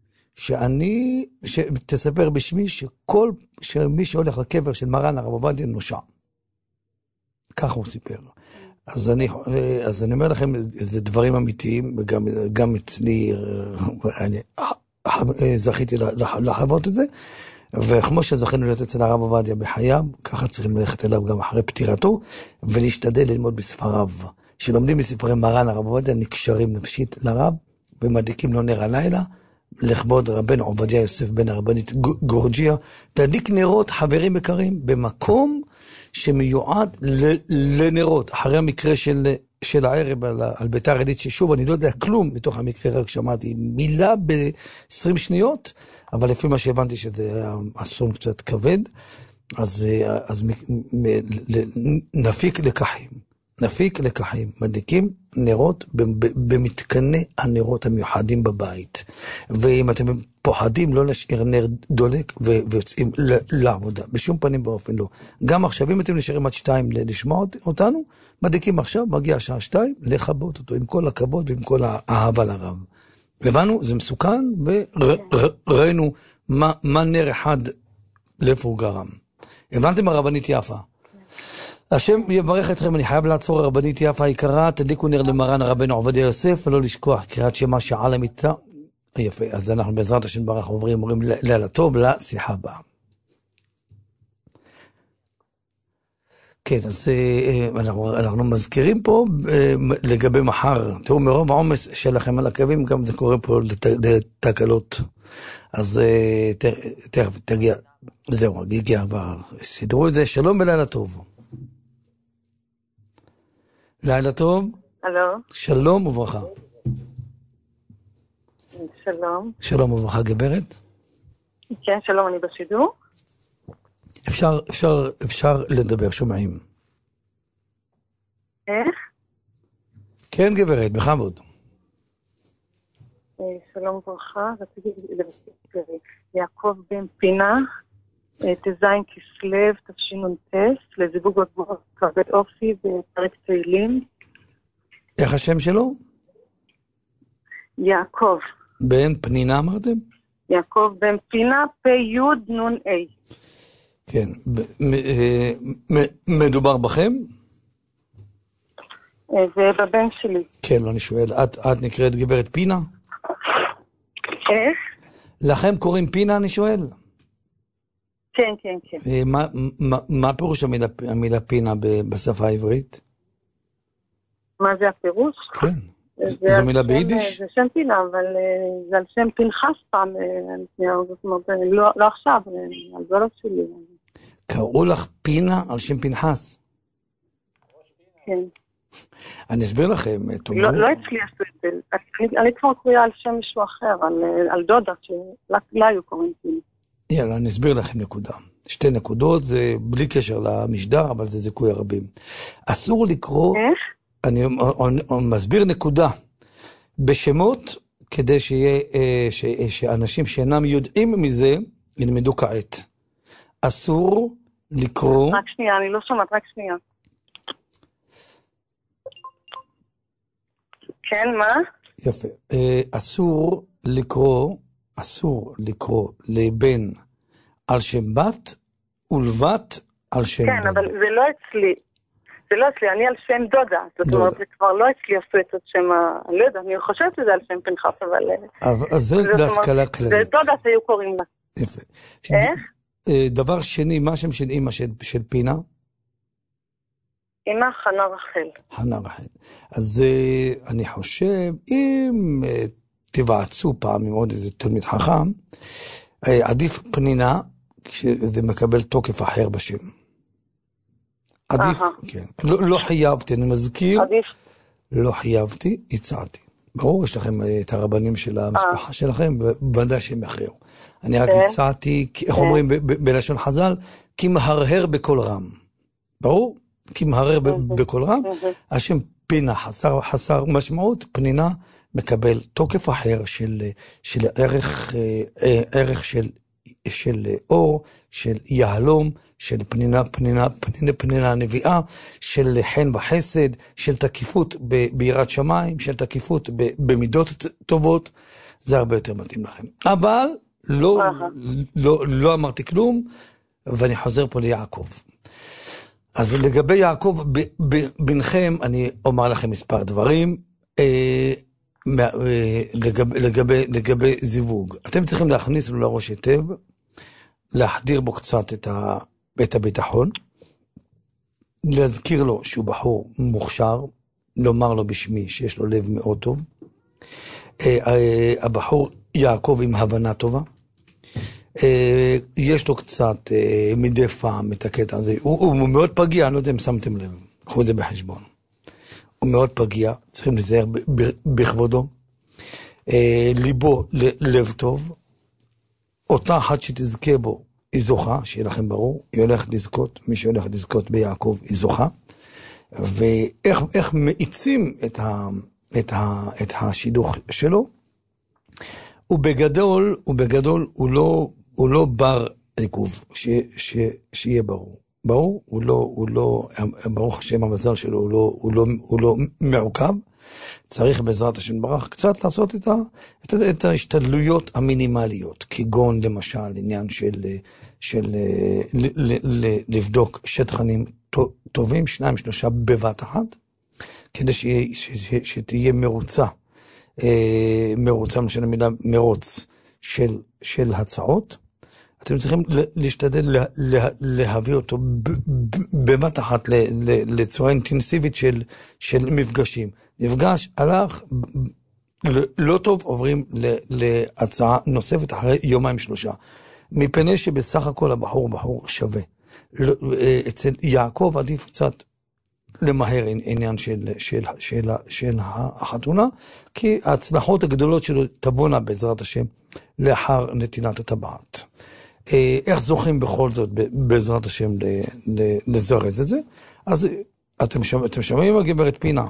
Speaker 15: תספר בשמי שמי שהולך לקבר של מרן הרב עובדיה נושע. כך הוא סיפר. אז אני אומר לכם, זה דברים אמיתיים, וגם אצלי, אני זכיתי לחוות את זה, וכמו שזכינו להיות אצל הרב עובדיה בחייו, ככה צריכים ללכת אליו גם אחרי פטירתו, ולהשתדל ללמוד בספריו. שלומדים בספרי מרן הרב עובדיה, נקשרים נפשית לרב, ומדליקים לו נר הלילה, לכבוד רבנו עובדיה יוסף בן הרבנית גורג'יה, להדליק נרות, חברים יקרים, במקום שמיועד לנרות. אחרי המקרה של הערב על ביתר עילית, ששוב אני לא יודע כלום מתוך המקרה, רק שמעתי מילה ב-20 שניות, אבל לפי מה שהבנתי שזה היה אסון קצת כבד, אז נפיק לקחים, מדליקים נרות במתקני הנרות המיוחדים בבית. ואם אתם פוחדים לא להשאיר נר דולק ויוצאים לעבודה, בשום פנים באופן לא. גם עכשיו, אם אתם נשארים עד 2 לשמוע אותנו, מדליקים עכשיו, מגיע השעה 2, לכבות אותו עם כל הכבוד ועם כל האהבה לרב. הבנו, זה מסוכן, וראינו מה נר אחד לאיפה הוא גרם. הבנתם הרבנית יפה? השם יברך אתכם, אני חייב לעצור. הרבנית יפה היקרה, תדליקו נר למרן רבנו עובדיה יוסף, ולא לשכוח קריאת שמע שעה למיטה. יפה, אז אנחנו בעזרת השם ברוך אומרים לילה טוב לשיחה הבאה. כן, אז אנחנו מזכירים פה לגבי מחר. תראו, מרוב העומס שלכם על הקווים, גם זה קורה פה לתקלות. אז תכף תגיע, זהו, הגיע עבר. סידרו את זה, שלום ולילה טוב. לילה טוב.
Speaker 19: הלו.
Speaker 15: שלום וברכה.
Speaker 19: שלום.
Speaker 15: שלום וברכה, גברת.
Speaker 19: כן, שלום, אני בשידור.
Speaker 15: אפשר לדבר, שומעים.
Speaker 19: איך?
Speaker 15: כן, גברת, בכבוד.
Speaker 19: שלום וברכה, רציתי לבקש יעקב בן פינה, תזין כסלב, תשנ"ט, לזיווג הגבוה כבד אופי בפרק תהילים.
Speaker 15: איך השם שלו?
Speaker 19: יעקב.
Speaker 15: בן פנינה אמרתם?
Speaker 19: יעקב בן פינה, פ-י-נ-א.
Speaker 15: כן. מדובר בכם?
Speaker 19: זה בבן שלי.
Speaker 15: כן, לא, אני שואל. את נקראת גברת פינה?
Speaker 19: איך?
Speaker 15: לכם קוראים פינה, אני שואל?
Speaker 19: כן, כן, כן.
Speaker 15: מה פירוש המילה פינה בשפה העברית?
Speaker 19: מה זה הפירוש?
Speaker 15: כן. זו מילה ביידיש?
Speaker 19: זה שם פינה, אבל זה על שם פנחס פעם, זאת אומרת, לא עכשיו, על זולת שלי.
Speaker 15: קראו לך פינה על שם פנחס? כן. אני אסביר לכם,
Speaker 19: לא אצלי עשו את זה, אני כבר קוראה על שם מישהו אחר, על דודה, שלא היו קוראים פינה.
Speaker 15: יאללה, אני אסביר לכם נקודה. 2 נקודות, זה בלי קשר למשדר, אבל זה זיכוי הרבים. אסור לקרוא...
Speaker 19: איך?
Speaker 15: אני מסביר נקודה. בשמות, כדי שאנשים שאינם יודעים מזה, ילמדו כעת. אסור לקרוא...
Speaker 19: רק שנייה, אני לא שומעת, רק שנייה. כן, מה?
Speaker 15: יפה. אסור לקרוא לבן על שם בת ולבת על שם בן.
Speaker 19: כן, אבל זה לא אצלי. זה לא אצלי, אני על שם דודה. זאת אומרת, זה כבר לא אצלי עשו את שם אני לא יודע, אני חושבת שזה על שם פנחס, אבל...
Speaker 15: אז זה להשכלה כללית.
Speaker 19: זה דודה שהיו קוראים לה.
Speaker 15: יפה.
Speaker 19: איך?
Speaker 15: דבר שני, מה השם של אמא של פינה?
Speaker 19: אמא חנה רחל.
Speaker 15: חנה רחל. אז אני חושב, אם תבעצו פעם עם עוד איזה תלמיד חכם, עדיף פנינה, כשזה מקבל תוקף אחר בשם. עדיף, כן. לא חייבתי, אני מזכיר.
Speaker 19: עדיף.
Speaker 15: לא חייבתי, הצעתי. ברור, יש לכם את הרבנים של המשפחה שלכם, ובוודאי שהם יכריעו. אני רק הצעתי, איך אומרים בלשון חז"ל, כי מהרהר בכל רם. ברור? כי מהרהר בכל רם. השם פינה חסר משמעות, פנינה מקבל תוקף אחר של ערך של אור, של יהלום, של פנינה הנביאה, של חן וחסד, של תקיפות ביראת שמיים, של תקיפות במידות טובות. זה הרבה יותר מתאים לכם. אבל לא אמרתי כלום, ואני חוזר פה ליעקב. אז לגבי יעקב בנכם, אני אומר לכם מספר דברים. לגבי זיווג. אתם צריכים להכניס לו לראש היטב, להחדיר בו קצת את הביטחון, להזכיר לו שהוא בחור מוכשר, לומר לו בשמי שיש לו לב מאוד טוב. הבחור יעקב עם הבנה טובה. יש לו קצת מדי פעם את הקטע הזה. הוא מאוד פגיע, אני לא יודע אם שמתם לב. קחו את זה בחשבון. הוא מאוד פגיע, צריכים להיזהר בכבודו. ליבו לב טוב. אותה אחת שתזכה בו היא זוכה, שיהיה לכם ברור. היא הולכת לזכות, מי שהולך לזכות ביעקב היא זוכה. ואיך מאיצים את השידוך שלו. ובגדול הוא לא בר עיכוב, שיהיה ברור. ברור, הוא לא, ברוך השם המזל שלו, הוא לא מעוקב. צריך בעזרת השם ברח קצת לעשות את ההשתדלויות המינימליות, כגון למשל עניין של לבדוק שטחנים טובים, 2-3 בבת אחת, כדי שתהיה מרוצה משל המילה מרוץ של הצעות. אתם צריכים להשתדל להביא אותו בבת אחת לצורה אינטנסיבית של מפגשים. נפגש, הלך, לא טוב, עוברים להצעה נוספת אחרי 2-3. מפני שבסך הכל הבחור הוא בחור שווה. אצל יעקב עדיף קצת למהר עניין של החתונה, כי ההצלחות הגדולות שלו תבונה בעזרת השם לאחר נתינת הטבעת. איך זוכים בכל זאת בעזרת השם לזרז את זה? אז אתם שומעים הגברת פינה?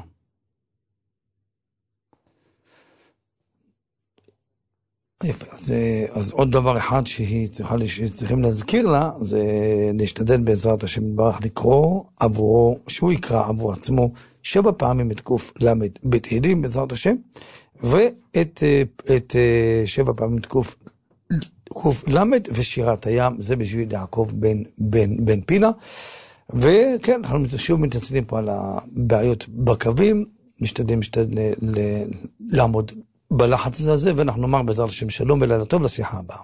Speaker 15: אז עוד דבר אחד שצריכים להזכיר לה, זה להשתדל בעזרת השם יתברך לקרוא עבורו, שהוא יקרא עבור עצמו 7 פעמים את קוף למד בתהילים בעזרת השם, ואת 7 פעמים את קוף למד ושירת הים, זה בשביל יעקב בן פינה. וכן, אנחנו שוב מתנצלים פה על הבעיות בקווים, משתדלים לעמוד בלחץ הזה, ואנחנו נאמר בעזרת השם שלום ולילה טוב לשיחה הבאה.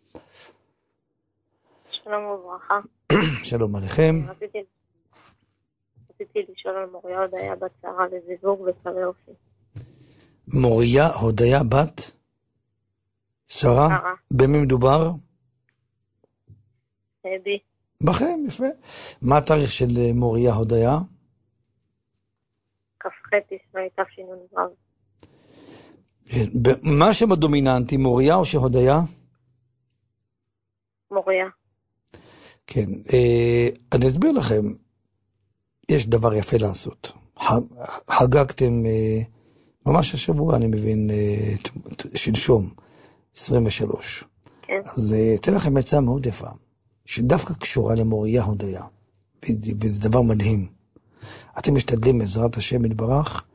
Speaker 20: שלום וברכה.
Speaker 15: שלום עליכם.
Speaker 20: רציתי לשאול על מוריה הודיה בת שרה לזיווג ושרי אופי.
Speaker 15: מוריה הודיה בת שרה? במי מדובר?
Speaker 20: בי.
Speaker 15: בכם, יפה. מה התאריך של מוריה הודיה?
Speaker 20: כ"ח תשרי תשנ"ו.
Speaker 15: מה שם הדומיננטי, מוריה או שהודיה?
Speaker 20: מוריה.
Speaker 15: כן, אני אסביר לכם, יש דבר יפה לעשות. חגגתם ממש השבוע, אני מבין, שלשום, 23.
Speaker 20: כן.
Speaker 15: אז אתן לכם עצה מאוד יפה, שדווקא קשורה למוריה הודיה, וזה דבר מדהים. אתם משתדלים בעזרת השם יתברך,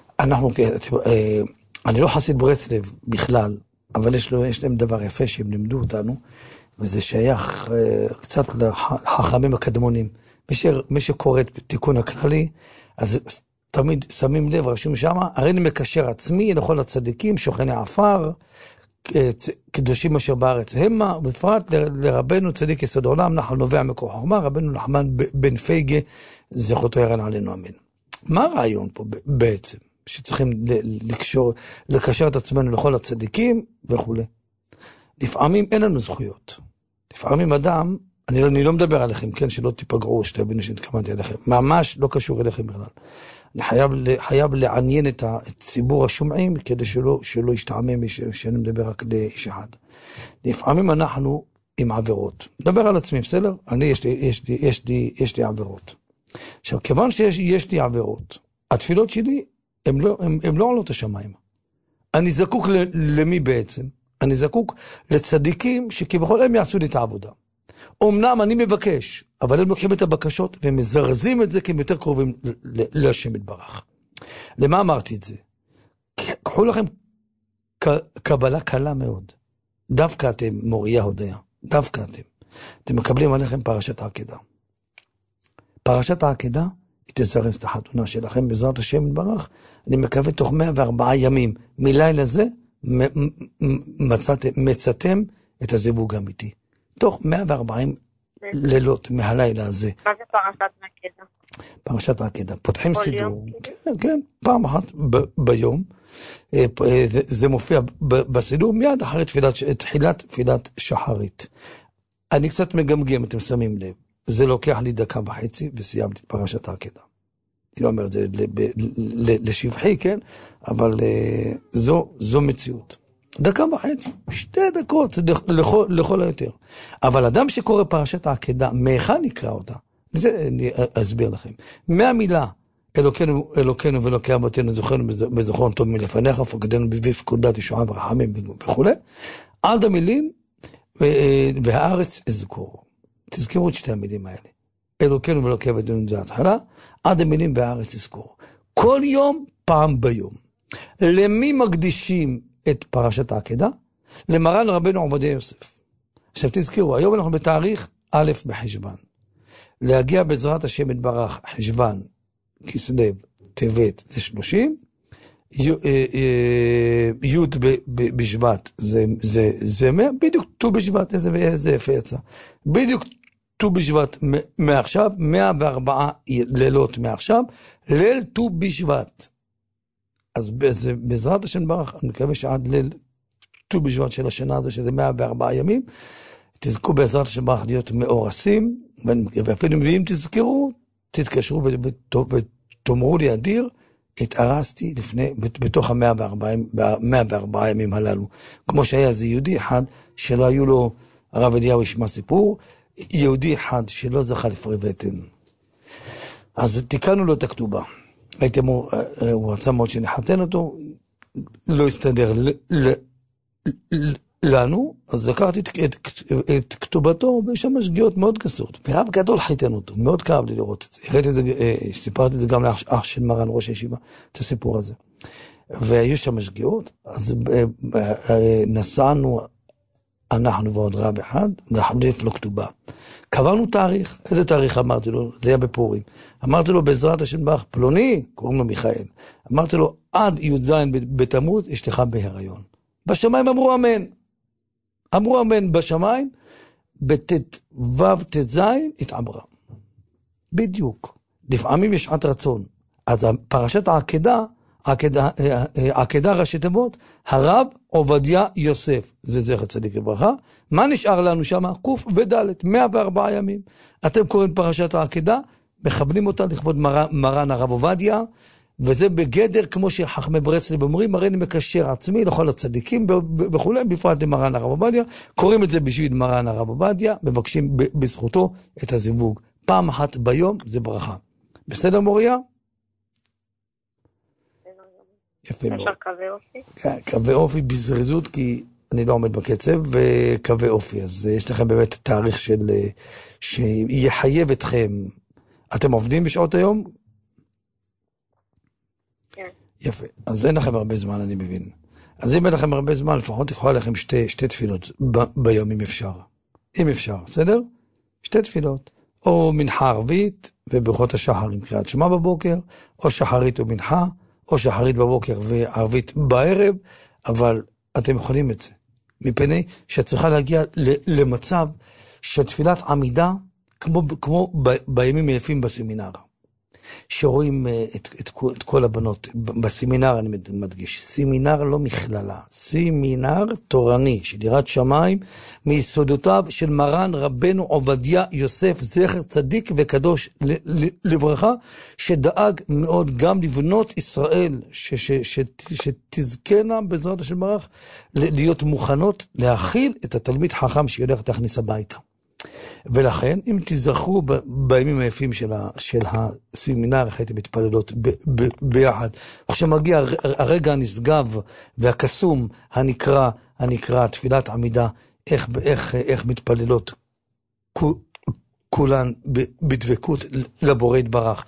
Speaker 15: אני לא חסיד ברסלב בכלל, אבל יש להם דבר יפה שהם לימדו אותנו, וזה שייך קצת לחכמים הקדמונים. מי שקורא את תיקון הכללי, אז תמיד שמים לב, רשום שם, הרי אני מקשר עצמי לכל הצדיקים, שוכני עפר, קדושים אשר בארץ המה, ובפרט לרבנו צדיק יסוד העולם, נחל נובע מכוח חוכמה, רבנו נחמן בן פייגה, זכותו ירן עלינו אמן. מה הרעיון פה בעצם? שצריכים לקשר את עצמנו לכל הצדיקים וכו'. לפעמים אין לנו זכויות. לפעמים אדם, אני לא מדבר עליכם, כן, שלא תיפגעו, שתבינו שהתכוונתי עליכם. ממש לא קשור אליכם בכלל. אני חייב לעניין את ציבור השומעים, כדי שלא ישתעמם, שאני מדבר רק לאיש אחד. לפעמים אנחנו עם עבירות. מדבר על עצמי, בסדר? יש לי עבירות. עכשיו, כיוון שיש לי עבירות, התפילות שלי, הם לא עולות השמיים. אני זקוק למי בעצם? אני זקוק לצדיקים שכביכול הם יעשו לי את העבודה. אמנם אני מבקש, אבל הם לוקחים את הבקשות והם מזרזים את זה כי הם יותר קרובים להשם יתברך. למה אמרתי את זה? קחו לכם קבלה קלה מאוד. דווקא אתם, מוריה הודיה, דווקא אתם מקבלים עליכם פרשת העקדה. פרשת העקדה, היא תזרז את החתונה שלכם בעזרת השם יתברך. אני מקווה תוך 104 ימים מלילה זה, מצאתם את הזיווג האמיתי. תוך 140 לילות מהלילה הזה.
Speaker 20: מה זה פרשת העקדה?
Speaker 15: פרשת העקדה. פותחים סידור. כן, פעם אחת ביום. זה מופיע בסידור מיד אחרי תחילת תפילת שחרית. אני קצת מגמגם, אתם שמים לב. זה לוקח לי 1.5 דקות וסיימתי את פרשת העקדה. אני לא אומר את זה לשבחי, כן? אבל זו מציאות. 1.5 דקות, 2 דקות, לכל היותר. אבל אדם שקורא פרשת העקדה, מאיכה נקרא אותה? זה אני אסביר לכם. מהמילה, אלוקינו ואלוקי אבותינו זוכרנו בזכרון טוב מלפניך, ופקדנו בפקודת ישועה ורחמים וכו', עד המילים, והארץ אזכור. תזכרו את שתי המילים האלה. אלוקינו ואלוקי אבותינו זה ההתחלה, עד המילים והארץ אזכור. כל יום, פעם ביום. למי מקדישים את פרשת העקדה? למרן רבנו עובדיה יוסף. עכשיו תזכרו, היום אנחנו בתאריך א' בחשבן. להגיע בעזרת השם יתברך, חשבן, כסלו, טבת, זה 30, י' בשבט, זה 100, בדיוק ט"ו בשבט, איזה יפה יצא. בדיוק ט"ו בשבט מעכשיו, 104 לילות מעכשיו, ליל ט"ו בשבט. אז בעזרת השם יתברך, אני מקווה שעד ליל ט"ו בשבט של השנה הזו, שזה 104 ימים, תזכו בעזרת השם יתברך להיות מאורסים, ואפילו אם תזכרו, תתקשרו ותאמרו לי, אדיר, התארסתי בתוך ה-104 ימים הללו. כמו שהיה איזה יהודי אחד, שלא היו לו, הרב אליהו ישמע סיפור, יהודי אחד שלא זכה לפרי בטן. אז תיקנו לו את הכתובה. הייתי אמור, הוא רצה מאוד שנחתן אותו, לא הסתדר לנו, אז לקחתי את כתובתו, ויש שם שגיאות מאוד גסות. ורב גדול חיתן אותו, מאוד כאב לי לראות את זה. הראיתי את זה, סיפרתי את זה גם לאח של מרן ראש הישיבה, את הסיפור הזה. והיו שם שגיאות, אז נסענו, אנחנו ועוד רב אחד, להחליף לו כתובה. קבענו תאריך, איזה תאריך אמרתי לו? זה היה בפורים. אמרתי לו, בעזרת השם יתברך, פלוני, קוראים לו מיכאל. אמרתי לו, עד י"ז בתמוז, אשתך בהיריון. בשמיים אמרו אמן. אמרו אמן בשמיים, בת' ט"ז התעברה. בדיוק. לפעמים יש שעת רצון. אז פרשת העקדה, העקדה ראשי תיבות, הרב עובדיה יוסף, זה זכר צדיק לברכה. מה נשאר לנו שם? קוף ודלת, 104 ימים. אתם קוראים פרשת העקדה, מכוונים אותה לכבוד מרן הרב עובדיה, וזה בגדר, כמו שחכמי ברסלב אומרים, הרי אני מקשר עצמי לכל הצדיקים וכו', בפרט למרן הרב עובדיה, קוראים את זה בשביל מרן הרב עובדיה, מבקשים בזכותו את הזיווג. פעם אחת ביום זה ברכה. בסדר מוריה? יפה מאוד.
Speaker 20: אפשר קווי אופי?
Speaker 15: קווי אופי בזריזות, כי אני לא עומד בקצב, וקווי אופי. אז יש לכם באמת תאריך שיחייב אתכם. אתם עובדים בשעות היום?
Speaker 20: כן.
Speaker 15: יפה. אז אין לכם הרבה זמן, אני מבין. אז אם אין לכם הרבה זמן, לפחות יכולה לכם שתי תפילות ביום, אם אפשר. אם אפשר, בסדר? 2 תפילות. או מנחה ערבית, וברכות השחר עם קריאת שמע בבוקר, או שחרית ומנחה, או שחרית בבוקר וערבית בערב, אבל אתם יכולים את זה. מפני שאת צריכה להגיע למצב של תפילת עמידה, כמו בימים היפים בסמינר. שרואים את כל הבנות. בסמינר אני מדגיש, סמינר לא מכללה, סמינר תורני, של יראת שמיים, מיסודותיו של מרן רבנו עובדיה יוסף, זכר צדיק וקדוש לברכה, שדאג מאוד גם לבנות ישראל, שתזכנה בעזרת השם ברך, להיות מוכנות להכיל את התלמיד חכם שהולך להכניס הביתה. ולכן, אם תזכרו בימים היפים של הסמינר, איך הייתם מתפללות ביחד, כשמגיע הרגע הנשגב והקסום הנקרא תפילת עמידה, איך מתפללות כולן בדבקות לבורא יתברך,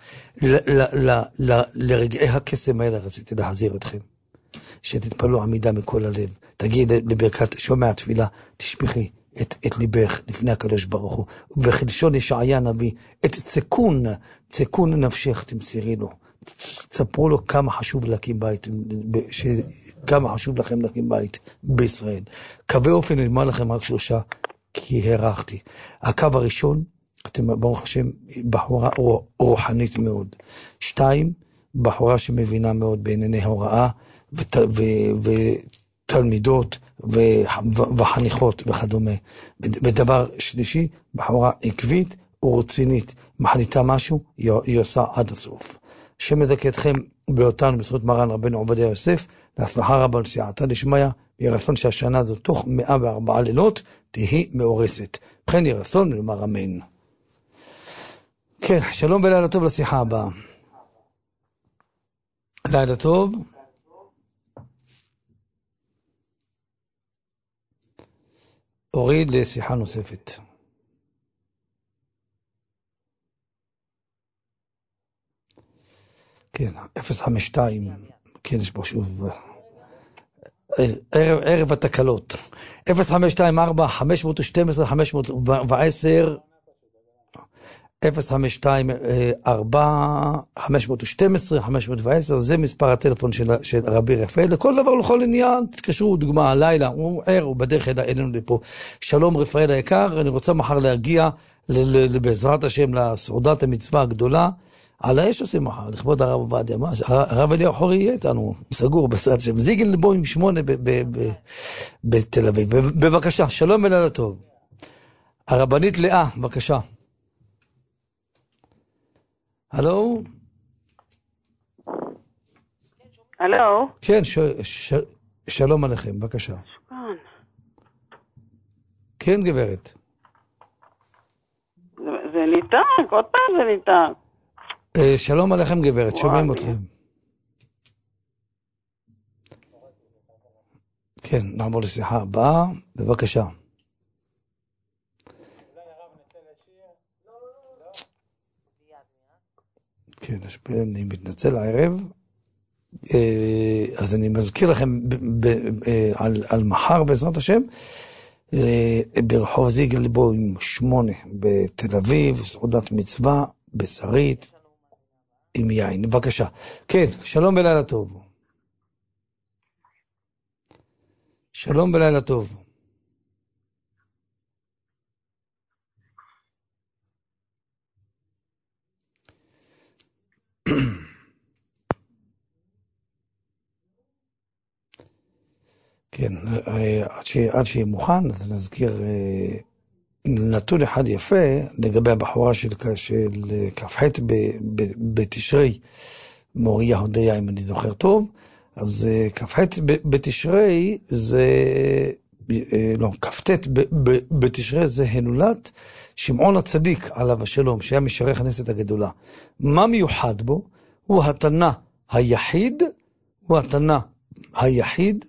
Speaker 15: לרגעי הקסם האלה רציתי להחזיר אתכם, שתתפללו עמידה מכל הלב, תגיעי לברכת שומע תפילה, תשפכי את ליבך לפני הקדוש ברוך הוא, וכלשון ישעיה נביא, את צקון נפשך תמסרי לו. תספרו לו כמה חשוב להקים בית, כמה חשוב לכם להקים בית בישראל. קווי אופן נלמד לכם רק 3, כי הרחתי. הקו הראשון, אתם ברוך השם בחורה רוחנית מאוד. 2, בחורה שמבינה מאוד בענייני הוראה ותלמידות וחניכות וכדומה. ודבר שלישי, בחורה עקבית ורצינית, מחליטה משהו, היא עושה עד הסוף. שמזכה אתכם באותנו בזכות מרן רבנו עובדיה יוסף, להצלחה רבה ולסייעתא דשמיא, יהי רצון שהשנה הזאת תוך 104 לילות תהי מאורסת. בכן יהי רצון ולומר אמן. כן, שלום ולילה טוב לשיחה הבאה. לילה טוב. הוריד לשיחה נוספת. כן, 052, כן, יש בו שוב, ערב התקלות. 0524, 512, 510, 052, 512, 510, זה מספר הטלפון של רבי רפאל. לכל דבר, לכל עניין, תתקשרו, דוגמה, הלילה, הוא ער, הוא בדרך אלינו לפה. שלום רפאל היקר, אני רוצה מחר להגיע, בעזרת השם, לסעודת המצווה הגדולה, על האש עושים מחר, לכבוד הרב עובדיה, הרב אליהו חורי יהיה איתנו, סגור בסעד שם, זיגל לבוים 8 בתל אביב. בבקשה, שלום ולילה טוב. הרבנית לאה, בבקשה. הלו?
Speaker 21: הלו?
Speaker 15: כן, שלום עליכם, בבקשה.
Speaker 21: שכן.
Speaker 15: כן, גברת.
Speaker 21: זה ניתק, עוד פעם זה ניתק.
Speaker 15: שלום עליכם גברת, שומעים אתכם. כן, נעבור לשיחה הבאה, בבקשה. כן, אני מתנצל הערב. אז אני מזכיר לכם על מחר בעזרת השם, ברחוב זיגל בוים 8 בתל אביב, סעודת מצווה בשרית עם יין. בבקשה. כן, שלום ולילה טוב. שלום ולילה טוב. כן, עד שיהיה מוכן, אז נזכיר נתון אחד יפה לגבי הבחורה של כ"ח בתשרי, מוריה הודיה, אם אני זוכר טוב. אז כ"ח בתשרי זה, לא, כ"ט בתשרי זה הילולת שמעון הצדיק עליו השלום, שהיה משרי כנסת הגדולה. מה מיוחד בו? הוא התנא היחיד,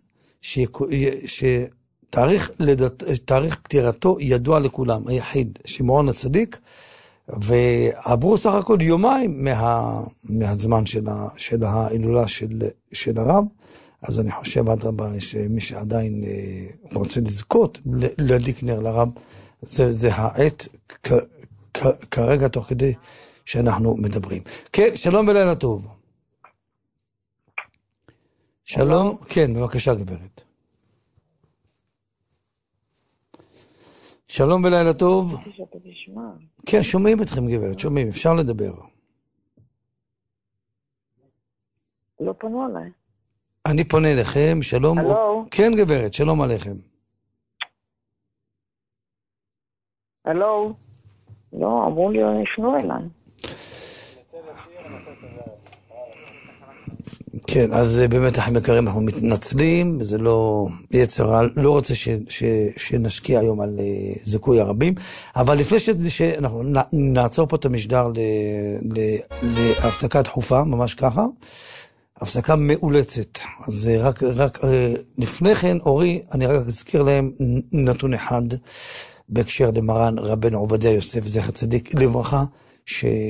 Speaker 15: שתאריך פטירתו ידוע לכולם, היחיד, שמעון הצדיק, ועברו סך הכל יומיים מהזמן של ההילולה של הרב. אז אני חושב עד רבה שמי שעדיין רוצה לזכות להדליק נר לרב, זה העת כרגע תוך כדי שאנחנו מדברים. כן, שלום ולילה טוב. שלום, כן, בבקשה גברת. שלום ולילה טוב. כן, שומעים אתכם גברת, שומעים, אפשר לדבר.
Speaker 21: לא פנו עליי.
Speaker 15: אני פונה אליכם, שלום.
Speaker 21: הלו?
Speaker 15: כן גברת, שלום עליכם.
Speaker 21: הלו? לא, אמרו לי, ישנו אליי.
Speaker 15: כן, אז באמת אנחנו יקרים, אנחנו מתנצלים, זה לא יצר, לא רוצה שנשקיע היום על זיכוי הרבים, אבל לפני שאנחנו נעצור פה את המשדר להפסקה דחופה, ממש ככה, הפסקה מאולצת. אז רק לפני כן, אורי, אני רק אזכיר להם נתון אחד בהקשר למרן רבנו עובדיה יוסף זכר צדיק לברכה,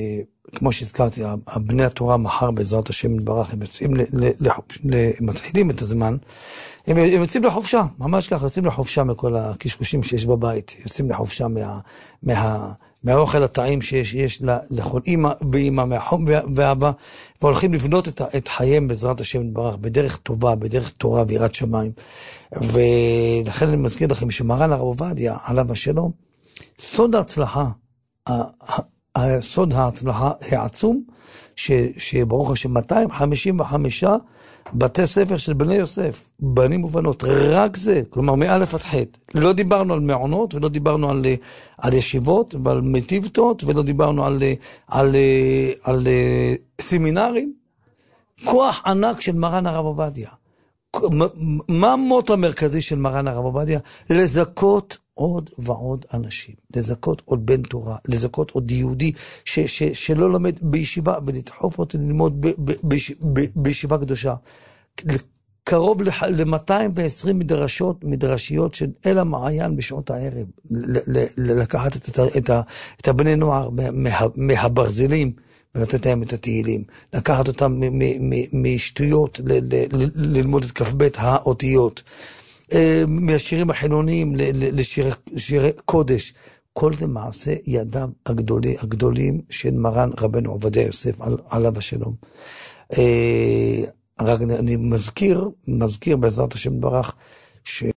Speaker 15: כמו שהזכרתי, בני התורה מחר בעזרת השם יתברך, הם יוצאים, מתחילים את הזמן, הם יוצאים לחופשה, ממש ככה, יוצאים לחופשה מכל הקשקושים שיש בבית, יוצאים לחופשה מהאוכל הטעים שיש לכל אמא ואמא, מהחום ואהבה, והולכים לבנות את חייהם בעזרת השם יתברך, בדרך טובה, בדרך תורה ויראת שמיים. ולכן אני מזכיר לכם שמרן הרב עובדיה, עליו השלום, סוד ההצלחה, סוד ההצלחה העצום, שברוך השם 255 בתי ספר של בני יוסף, בנים ובנות, רק זה, כלומר מאלף עד חטא. לא דיברנו על מעונות, ולא דיברנו על ישיבות, ועל מטיבתות, ולא דיברנו על סמינרים. כוח ענק של מרן הרב עובדיה. מה המוטו המרכזי של מרן הרב עובדיה? לזכות עוד ועוד אנשים, לזכות עוד בן תורה, לזכות עוד יהודי שלא לומד בישיבה, ולדחוף אותו ללמוד בישיבה קדושה. קרוב ל-220 מדרשיות של אל המעיין בשעות הערב, לקחת את הבני נוער מהברזלים, ולתת להם את התהילים, לקחת אותם משטויות, ללמוד את כ"ב האותיות, מהשירים החילוניים לשירי קודש. כל זה מעשה ידיו הגדולים של מרן רבנו עובדיה יוסף עליו השלום. רק אני מזכיר בעזרת השם יתברך